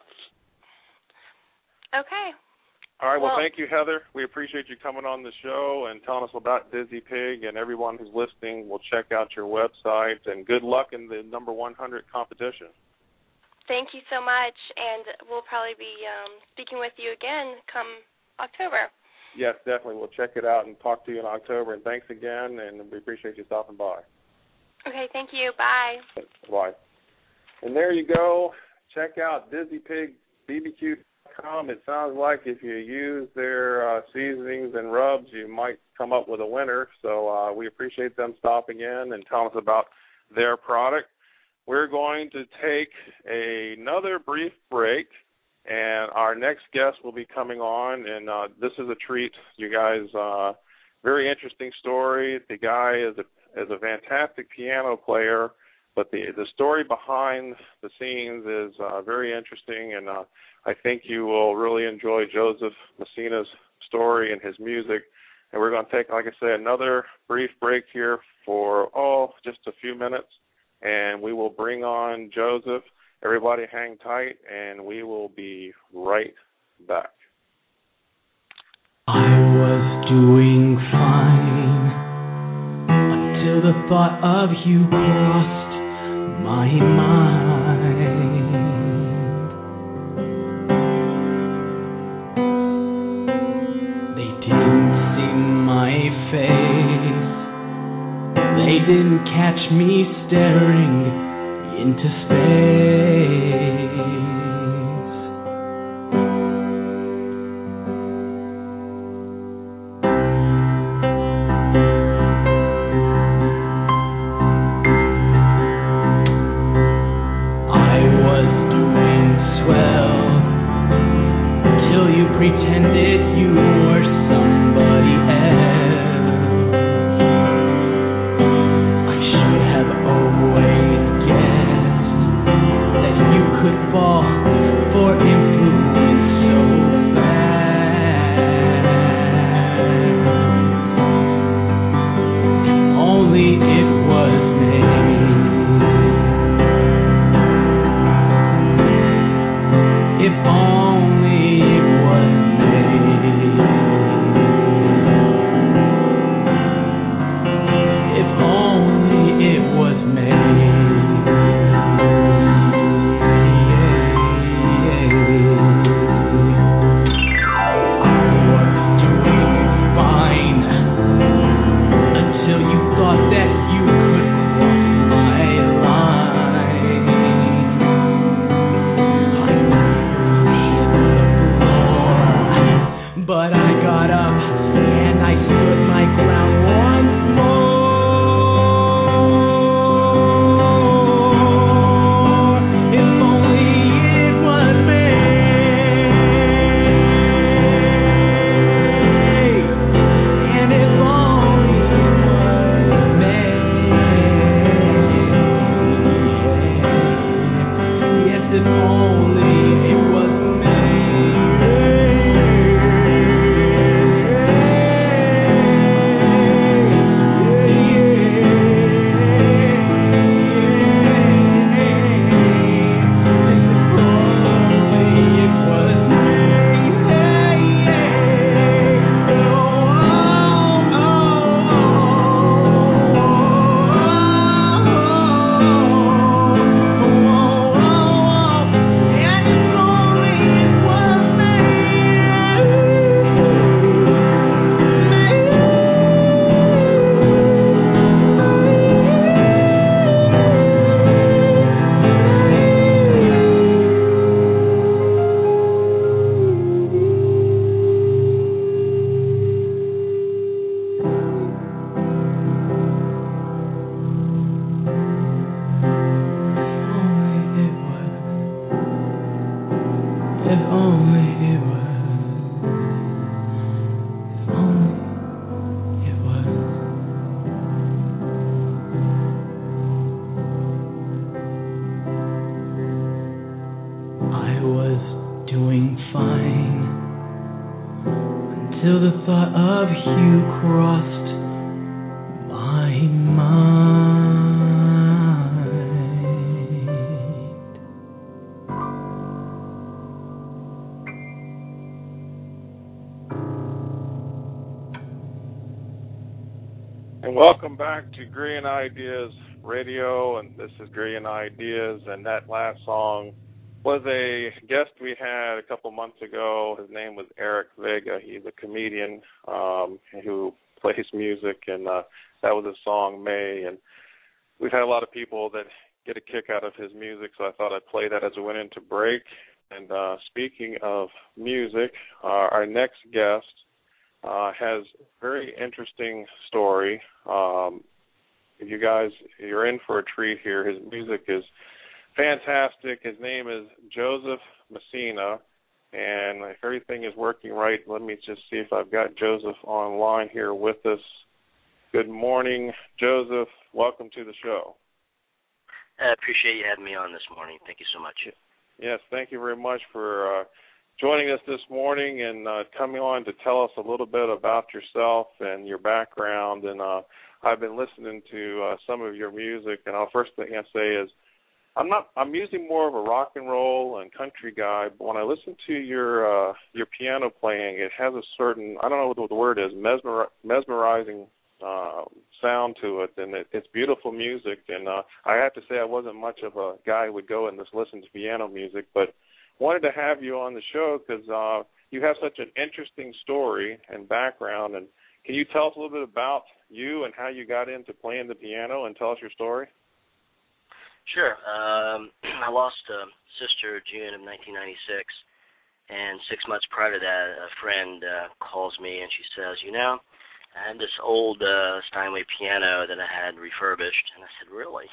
Okay. All right, well, Well- thank you, Heather. We appreciate you coming on the show and telling us about Dizzy Pig, and everyone who's listening will check out your website, and good luck in the number one hundred competition. Thank you so much, and we'll probably be um, speaking with you again come October. Yes, definitely. We'll check it out and talk to you in October, and thanks again, and we appreciate you stopping by. Okay, thank you. Bye. Bye. And there you go. Check out Dizzy Pig B B Q dot com. It sounds like if you use their uh, seasonings and rubs, you might come up with a winner. So uh, we appreciate them stopping in and telling us about their product. We're going to take another brief break, and our next guest will be coming on, and uh, this is a treat, you guys. Uh, very interesting story. The guy is a is a fantastic piano player, but the the story behind the scenes is uh, very interesting, and uh, I think you will really enjoy Joseph Messina's story and his music. And we're going to take, like I said, another brief break here for, oh, just a few minutes. And we will bring on Joseph. Everybody hang tight, and we will be right back. I was doing fine until the thought of you crossed my mind. They didn't see my face. They didn't catch me staring into space. Pretended you were somebody else. I should have always guessed that you could fall for influence so fast. If only it was me. If only it was me. If only it was me. I was doing fine until you thought that you could cross my line. I But I got up and I stood my ground once more. If only it was me. And if only it was me. Yes, if only it was me. Till the thought of you crossed my mind. And welcome back to Grillion Ideas Radio, and this is Grillion Ideas, and that last song was a guest we had a couple months ago. His name was Eric Vega. He's a comedian um, who plays music, and uh, that was his song, May. And we've had a lot of people that get a kick out of his music, so I thought I'd play that as we went into break. And uh, speaking of music, uh, our next guest uh, has a very interesting story. Um, if you guys, you're in for a treat here. His music is fantastic. His name is Joseph Messina, and if everything is working right, let me just see if I've got Joseph online here with us. Good morning, Joseph. Welcome to the show. I appreciate you having me on this morning. Thank you so much. Yes, thank you very much for uh, joining us this morning and uh, coming on to tell us a little bit about yourself and your background. And uh, I've been listening to uh, some of your music, and the first thing I say is I'm not. I'm usually more of a rock and roll and country guy, but when I listen to your uh, your piano playing, it has a certain, I don't know what the word is, mesmer, mesmerizing uh, sound to it, and it, it's beautiful music. And uh, I have to say I wasn't much of a guy who would go and just listen to piano music, but wanted to have you on the show because uh, you have such an interesting story and background. And can you tell us a little bit about you and how you got into playing the piano, and tell us your story? Sure. Um, I lost a sister June of nineteen ninety-six, and six months prior to that, a friend uh, calls me and she says, you know, I had this old uh, Steinway piano that I had refurbished. And I said, really?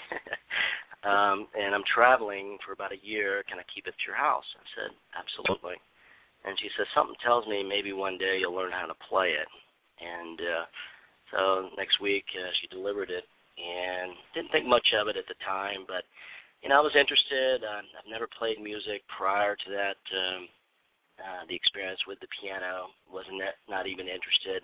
um, and I'm traveling for about a year. Can I keep it at your house? I said, absolutely. And she says, something tells me maybe one day you'll learn how to play it. And uh, so next week uh, she delivered it. And didn't think much of it at the time, but, you know, I was interested. Uh, I've never played music prior to that, um, uh, the experience with the piano. Wasn't that, not even interested.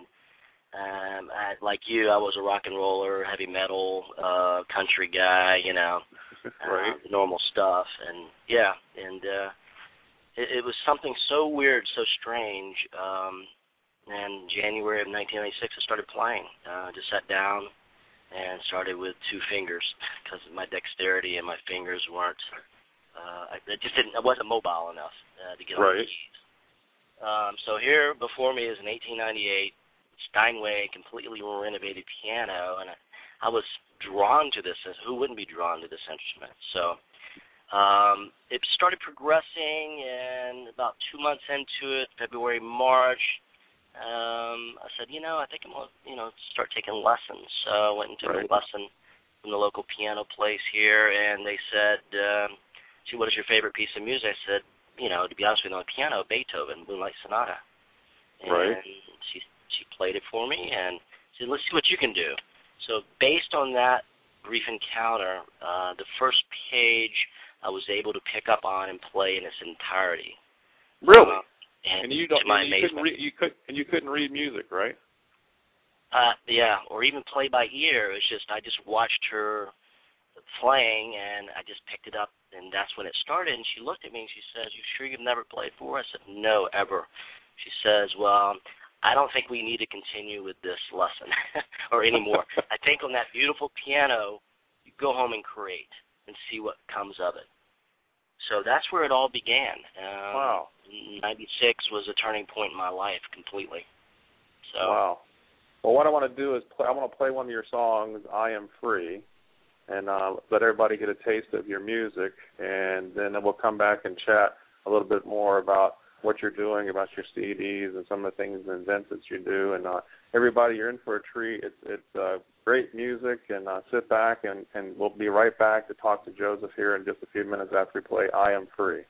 Um, I, like you, I was a rock and roller, heavy metal, uh, country guy, you know, right. uh, the normal stuff. And, yeah, and uh, it, it was something so weird, so strange. Um, and January of nineteen ninety-six, I started playing. Uh, just sat down and started with two fingers because my dexterity and my fingers weren't, uh, I just didn't, I wasn't mobile enough uh, to get on right. the keys. Um, so here before me is an eighteen ninety-eight Steinway completely renovated piano, and I, I was drawn to this. Who wouldn't be drawn to this instrument? So um, it started progressing, and about two months into it, February, March, Um, I said, you know, I think I'm going to, you know, start taking lessons. So I went and took right. a lesson from the local piano place here, and they said, um, see, what is your favorite piece of music? I said, you know, to be honest with you, on the piano, Beethoven, Moonlight Sonata. And right. she she played it for me and said, let's see what you can do. So based on that brief encounter, uh, the first page I was able to pick up on and play in its entirety. Really? Uh, And, and you don't. to my And you couldn't amazement, read. You could. And you couldn't read music, right? uh, yeah, or even play by ear. It's just I just watched her playing, and I just picked it up, and that's when it started. And she looked at me and she says, "You sure you've never played before?" I said, "No, ever." She says, "Well, I don't think we need to continue with this lesson or anymore. I think on that beautiful piano, you go home and create and see what comes of it." So that's where it all began. Um, wow. ninety-six was a turning point in my life completely. So. Wow. Well, what I want to do is play, I want to play one of your songs, I Am Free, and uh, let everybody get a taste of your music, and then we'll come back and chat a little bit more about what you're doing, about your C Ds and some of the things and events that you do. And uh, everybody, you're in for a treat. It's, it's uh, great music, and uh, sit back, and, and we'll be right back to talk to Joseph here in just a few minutes after we play I Am Free.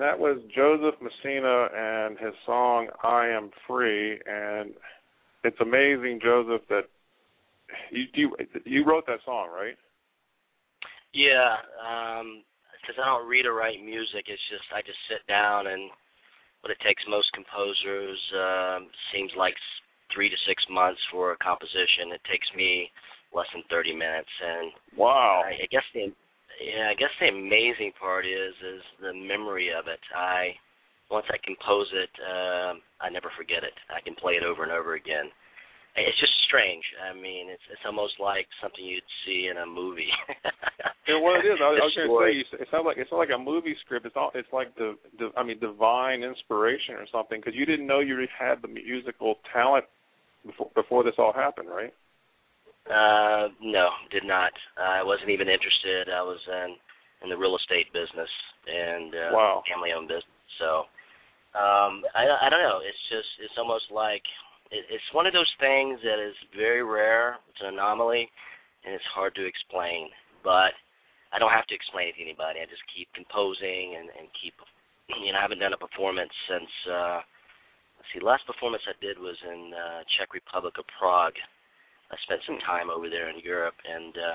that was Joseph Messina and his song "I Am Free," and it's amazing, Joseph, that you you, you wrote that song, right? Yeah, um, because I don't read or write music. It's just I just sit down, and what it takes most composers um, seems like three to six months for a composition. It takes me less than thirty minutes, and wow. I, I guess the yeah, I guess the amazing part is is the memory of it. I once I compose it, um, I never forget it. I can play it over and over again. It's just strange. I mean, it's it's almost like something you'd see in a movie. Yeah, well, it is. I, I was going to story. say, it's not like it's not like a movie script. It's all, it's like the, the I mean, divine inspiration or something. Because you didn't know you had the musical talent before before this all happened, right? Uh, no, did not. I wasn't even interested. I was in in the real estate business and uh, wow. family-owned business. So um, I I don't know. It's just it's almost like it, it's one of those things that is very rare. It's an anomaly, and it's hard to explain. But I don't have to explain it to anybody. I just keep composing and, and keep, you know, I haven't done a performance since, uh, let's see, the last performance I did was in uh, Czech Republic of Prague. I spent some time over there in Europe, and uh,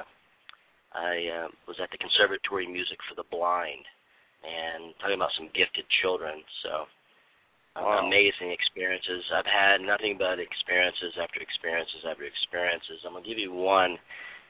I uh, was at the Conservatory of Music for the Blind, and talking about some gifted children. So uh, wow. amazing experiences. I've had nothing but experiences after experiences after experiences. I'm going to give you one.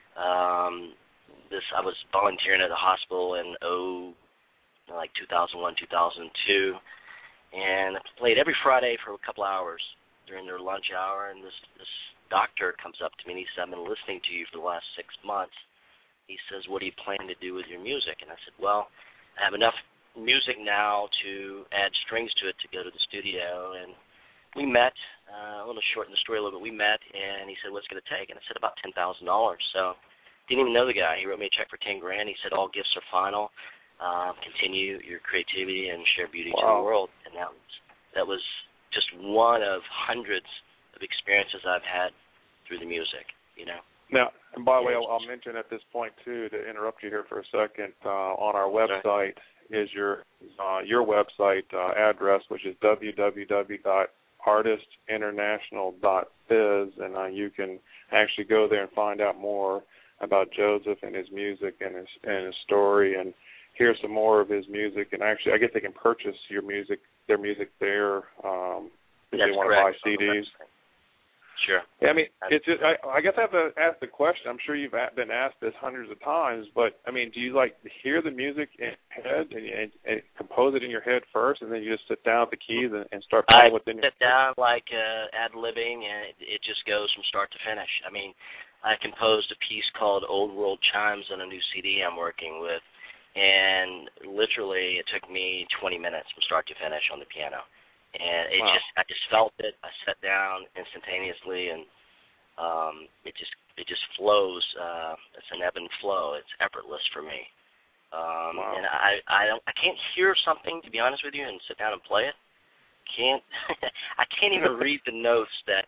Um, This I was volunteering at a hospital in oh, like two thousand one, two thousand two, and I played every Friday for a couple hours during their lunch hour. And this this doctor comes up to me and he said, "I've been listening to you for the last six months." He says, "What do you plan to do with your music?" And I said, "Well, I have enough music now to add strings to it to go to the studio." And we met. Uh, I'm going to shorten the story a little bit. We met, and he said, "What's it going to take?" And I said, "About ten thousand dollars." So. Didn't even know the guy. He wrote me a check for ten grand. He said, "All gifts are final. Uh, continue your creativity and share beauty wow. to the world." And that was that was just one of hundreds of experiences I've had through the music. You know. Now, and by the way, I'll, I'll mention at this point too, to interrupt you here for a second. Uh, on our website okay. is your uh, your website uh, address, which is w w w dot artist international dot biz, and uh, you can actually go there and find out more about Joseph and his music and his and his story, and hear some more of his music. And actually, I guess they can purchase your music, their music there, um, if That's they want correct. to buy C Ds. Sure. Yeah, I mean, it's just, I, I guess I have to ask the question. I'm sure you've been asked this hundreds of times, but I mean, do you like hear the music in your head and, and, and compose it in your head first, and then you just sit down at the keys and, and start playing I within sit your down like uh, ad-libbing, and it, it just goes from start to finish. I mean, I composed a piece called Old World Chimes on a new C D I'm working with, and literally it took me twenty minutes from start to finish on the piano. And it wow. just, I just felt it. I sat down instantaneously, and um, it just, it just flows. Uh, it's an ebb and flow. It's effortless for me. Um, wow. And I, I don't, I can't hear something, to be honest with you, and sit down and play it. Can't, I can't even read the notes that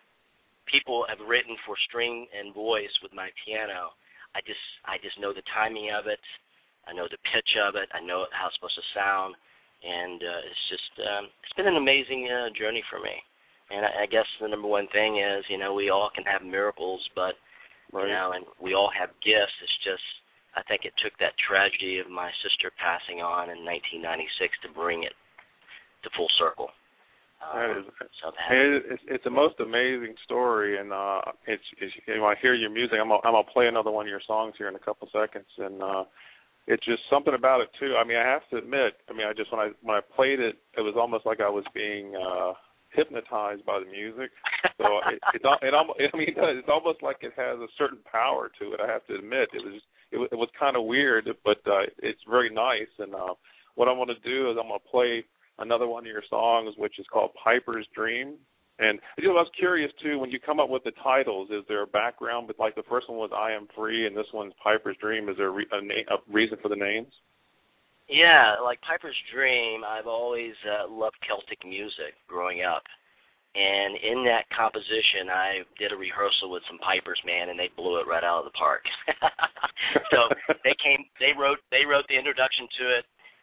people have written for string and voice with my piano. I just, I just know the timing of it. I know the pitch of it. I know how it's supposed to sound. And uh, it's just, um, it's been an amazing uh, journey for me. And I, I guess the number one thing is, you know, we all can have miracles, but, right. you know, and we all have gifts. It's just, I think it took that tragedy of my sister passing on in nineteen ninety-six to bring it to full circle. That is, um, so it's, it's the most amazing story, and uh, it's, it's when I hear your music, I'm gonna, I'm gonna play another one of your songs here in a couple seconds, and uh, it's just something about it too. I mean, I have to admit, I mean, I just when I when I played it, it was almost like I was being uh, hypnotized by the music. So it, it, it, almost, I mean, it's almost like it has a certain power to it. I have to admit, it was it was, it was kind of weird, but uh, it's very nice. And uh, what I'm going to do is I'm going to play another one of your songs, which is called Piper's Dream. And I was curious, too, when you come up with the titles, is there a background? But like the first one was I Am Free, and this one's Piper's Dream. Is there a, re- a, na- a reason for the names? Yeah, like Piper's Dream, I've always uh, loved Celtic music growing up. And in that composition, I did a rehearsal with some pipers, man, and they blew it right out of the park. So they came, they wrote, they wrote the introduction to it.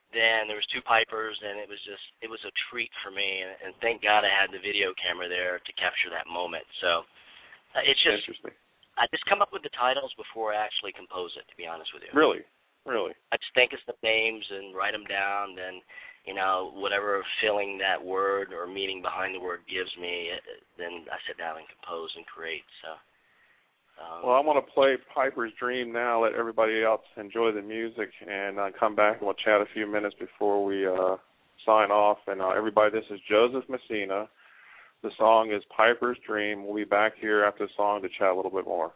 then there was two pipers, and it was just it was a treat for me. And, and thank God I had the video camera there to capture that moment. So uh, it's just interesting. I just come up with the titles before I actually compose it. To be honest with you, really, really, I just think of the names and write them down. Then you know whatever feeling that word or meaning behind the word gives me, then I sit down and compose and create. So. Um, well, I want to play Piper's Dream now, let everybody else enjoy the music, and uh, come back and we'll chat a few minutes before we uh, sign off. And uh, everybody, this is Joseph Messina. The song is Piper's Dream. We'll be back here after the song to chat a little bit more.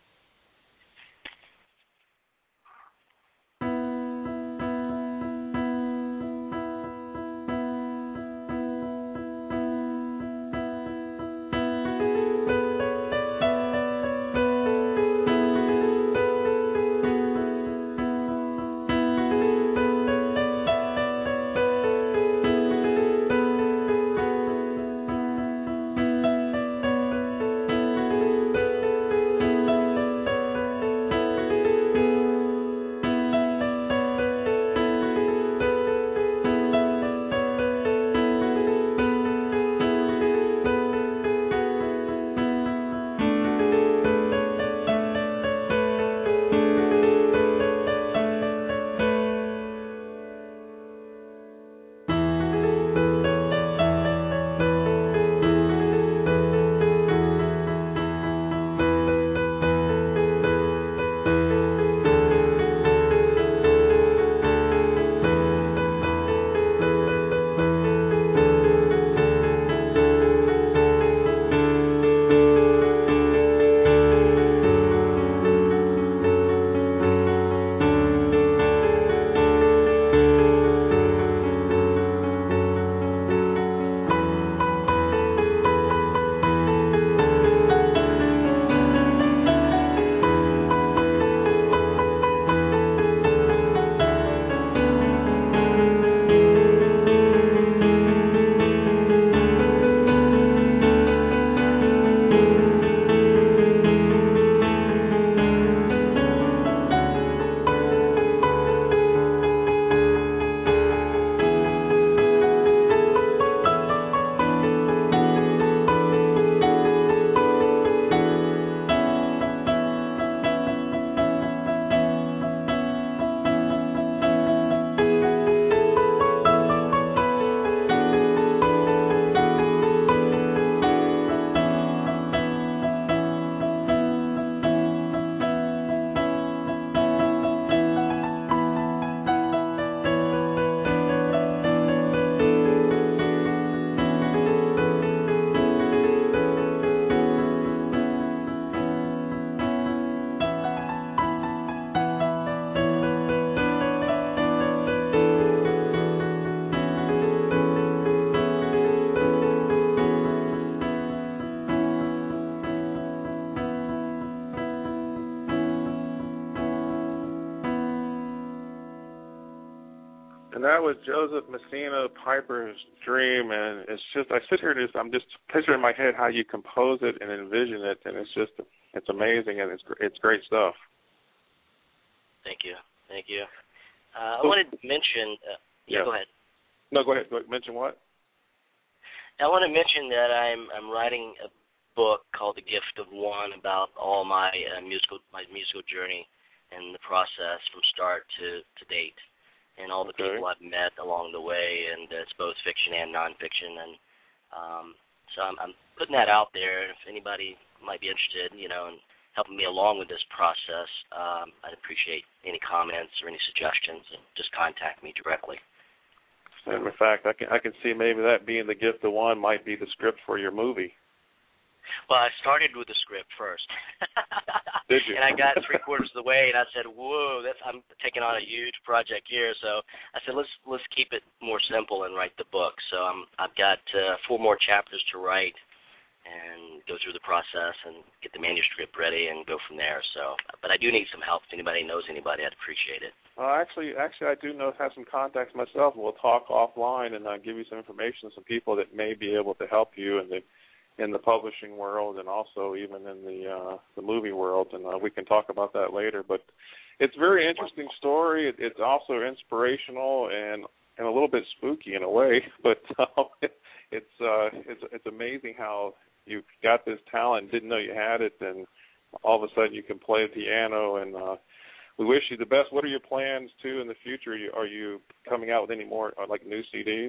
That was Joseph Messina, Piper's Dream, and it's just I sit here and just, I'm just picturing in my head how you compose it and envision it, and it's just it's amazing and it's it's great stuff. Thank you, thank you. Uh, I wanted to mention. Uh, yeah, yeah, go ahead. No, go ahead. Go ahead. Mention what? I want to mention that I'm I'm writing a book called The Gift of One about all my uh, musical my musical journey and the process from start to, to date. And all the okay. people I've met along the way, and it's both fiction and nonfiction, and um, so I'm, I'm putting that out there. And if anybody might be interested, you know, in helping me along with this process, um, I'd appreciate any comments or any suggestions, and just contact me directly. And in fact, I can I can see maybe that being The Gift of One might be the script for your movie. Well, I started with the script first. Did you? And I got three quarters of the way, and I said, "Whoa, that's, I'm taking on a huge project here." So I said, "Let's let's keep it more simple and write the book." So I'm I've got uh, four more chapters to write, and go through the process and get the manuscript ready and go from there. So, but I do need some help. If anybody knows anybody, I'd appreciate it. Uh, actually, actually, I do know have some contacts myself. We'll talk offline, and I'll give you some information, some people that may be able to help you, and that in the publishing world and also even in the uh, the movie world, and uh, we can talk about that later. But it's a very interesting story. It, it's also inspirational and and a little bit spooky in a way. But uh, it's uh, it's it's amazing how you got this talent, didn't know you had it, and all of a sudden you can play piano. And uh, we wish you the best. What are your plans too in the future? Are you, are you coming out with any more uh, like new C Ds?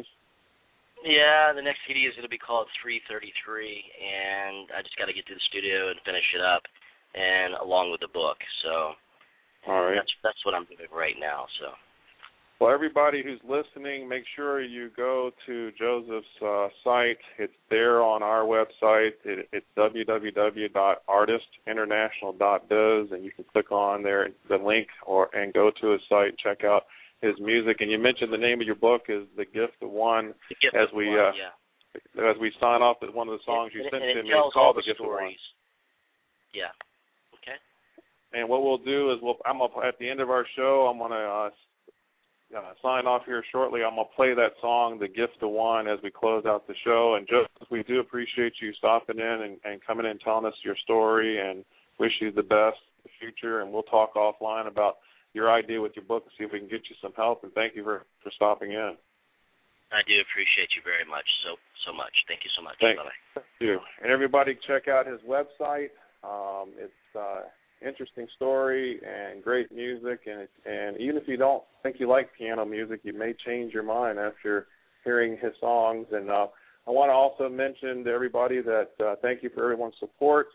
Yeah, the next C D is going to be called three thirty-three, and I just got to get to the studio and finish it up, and along with the book. So all right. that's that's what I'm doing right now. So. Well, everybody who's listening, make sure you go to Joseph's uh, site. It's there on our website. It, it's w w w dot artist international dot biz, and you can click on there the link or and go to his site and check out his music. And you mentioned the name of your book is The Gift of One. The Gift as of we One, uh, yeah. As we sign off, that one of the songs you and, sent and to it me tells is called all The Gift stories. of One. Yeah. Okay. And what we'll do is we'll I'm up at the end of our show. I'm gonna uh, uh, sign off here shortly. I'm gonna play that song, The Gift of One, as we close out the show. And just we do appreciate you stopping in and, and coming in and telling us your story, and wish you the best in the future. And we'll talk offline about your idea with your book and see if we can get you some help. And thank you for, for stopping in. I do appreciate you very much, so so much. Thank you so much. Thank Bye-bye. you. And everybody check out his website. Um, it's uh, interesting story and great music. And it, and even if you don't think you like piano music, you may change your mind after hearing his songs. And uh, I want to also mention to everybody that uh, thank you for everyone's support.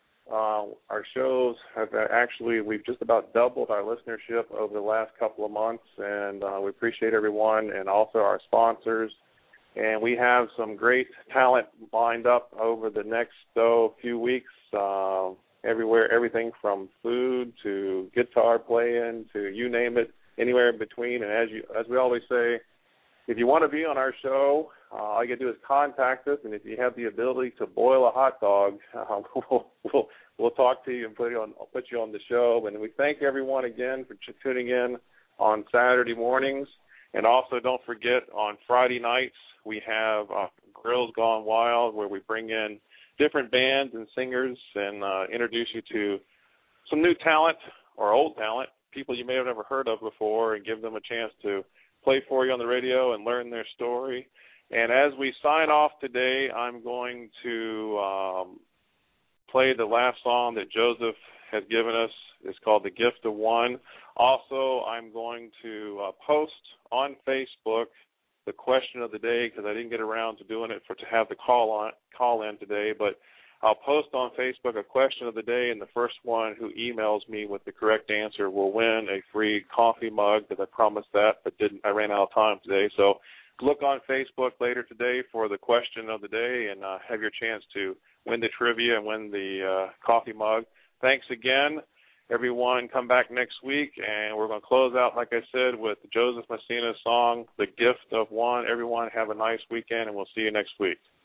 Uh, our shows have actually, we've just about doubled our listenership over the last couple of months, and uh, we appreciate everyone and also our sponsors. And we have some great talent lined up over the next oh, few weeks, uh, everywhere, everything from food to guitar playing to you name it, anywhere in between. And as you, as we always say, if you want to be on our show, uh, all you got to do is contact us, and if you have the ability to boil a hot dog, uh, we'll, we'll we'll talk to you and put you on put you on the show. And we thank everyone again for tuning in on Saturday mornings, and also don't forget on Friday nights we have uh, Grills Gone Wild, where we bring in different bands and singers and uh, introduce you to some new talent or old talent, people you may have never heard of before, and give them a chance to play for you on the radio and learn their story. And as we sign off today, I'm going to um, play the last song that Joseph has given us. It's called The Gift of One. Also, I'm going to uh, post on Facebook the question of the day, because I didn't get around to doing it for to have the call on call in today, but I'll post on Facebook a question of the day, and the first one who emails me with the correct answer will win a free coffee mug, because I promised that, but didn't. I ran out of time today. So look on Facebook later today for the question of the day, and uh, have your chance to win the trivia and win the uh, coffee mug. Thanks again, everyone. Come back next week, and we're going to close out, like I said, with Joseph Messina's song, The Gift of One. Everyone have a nice weekend, and we'll see you next week.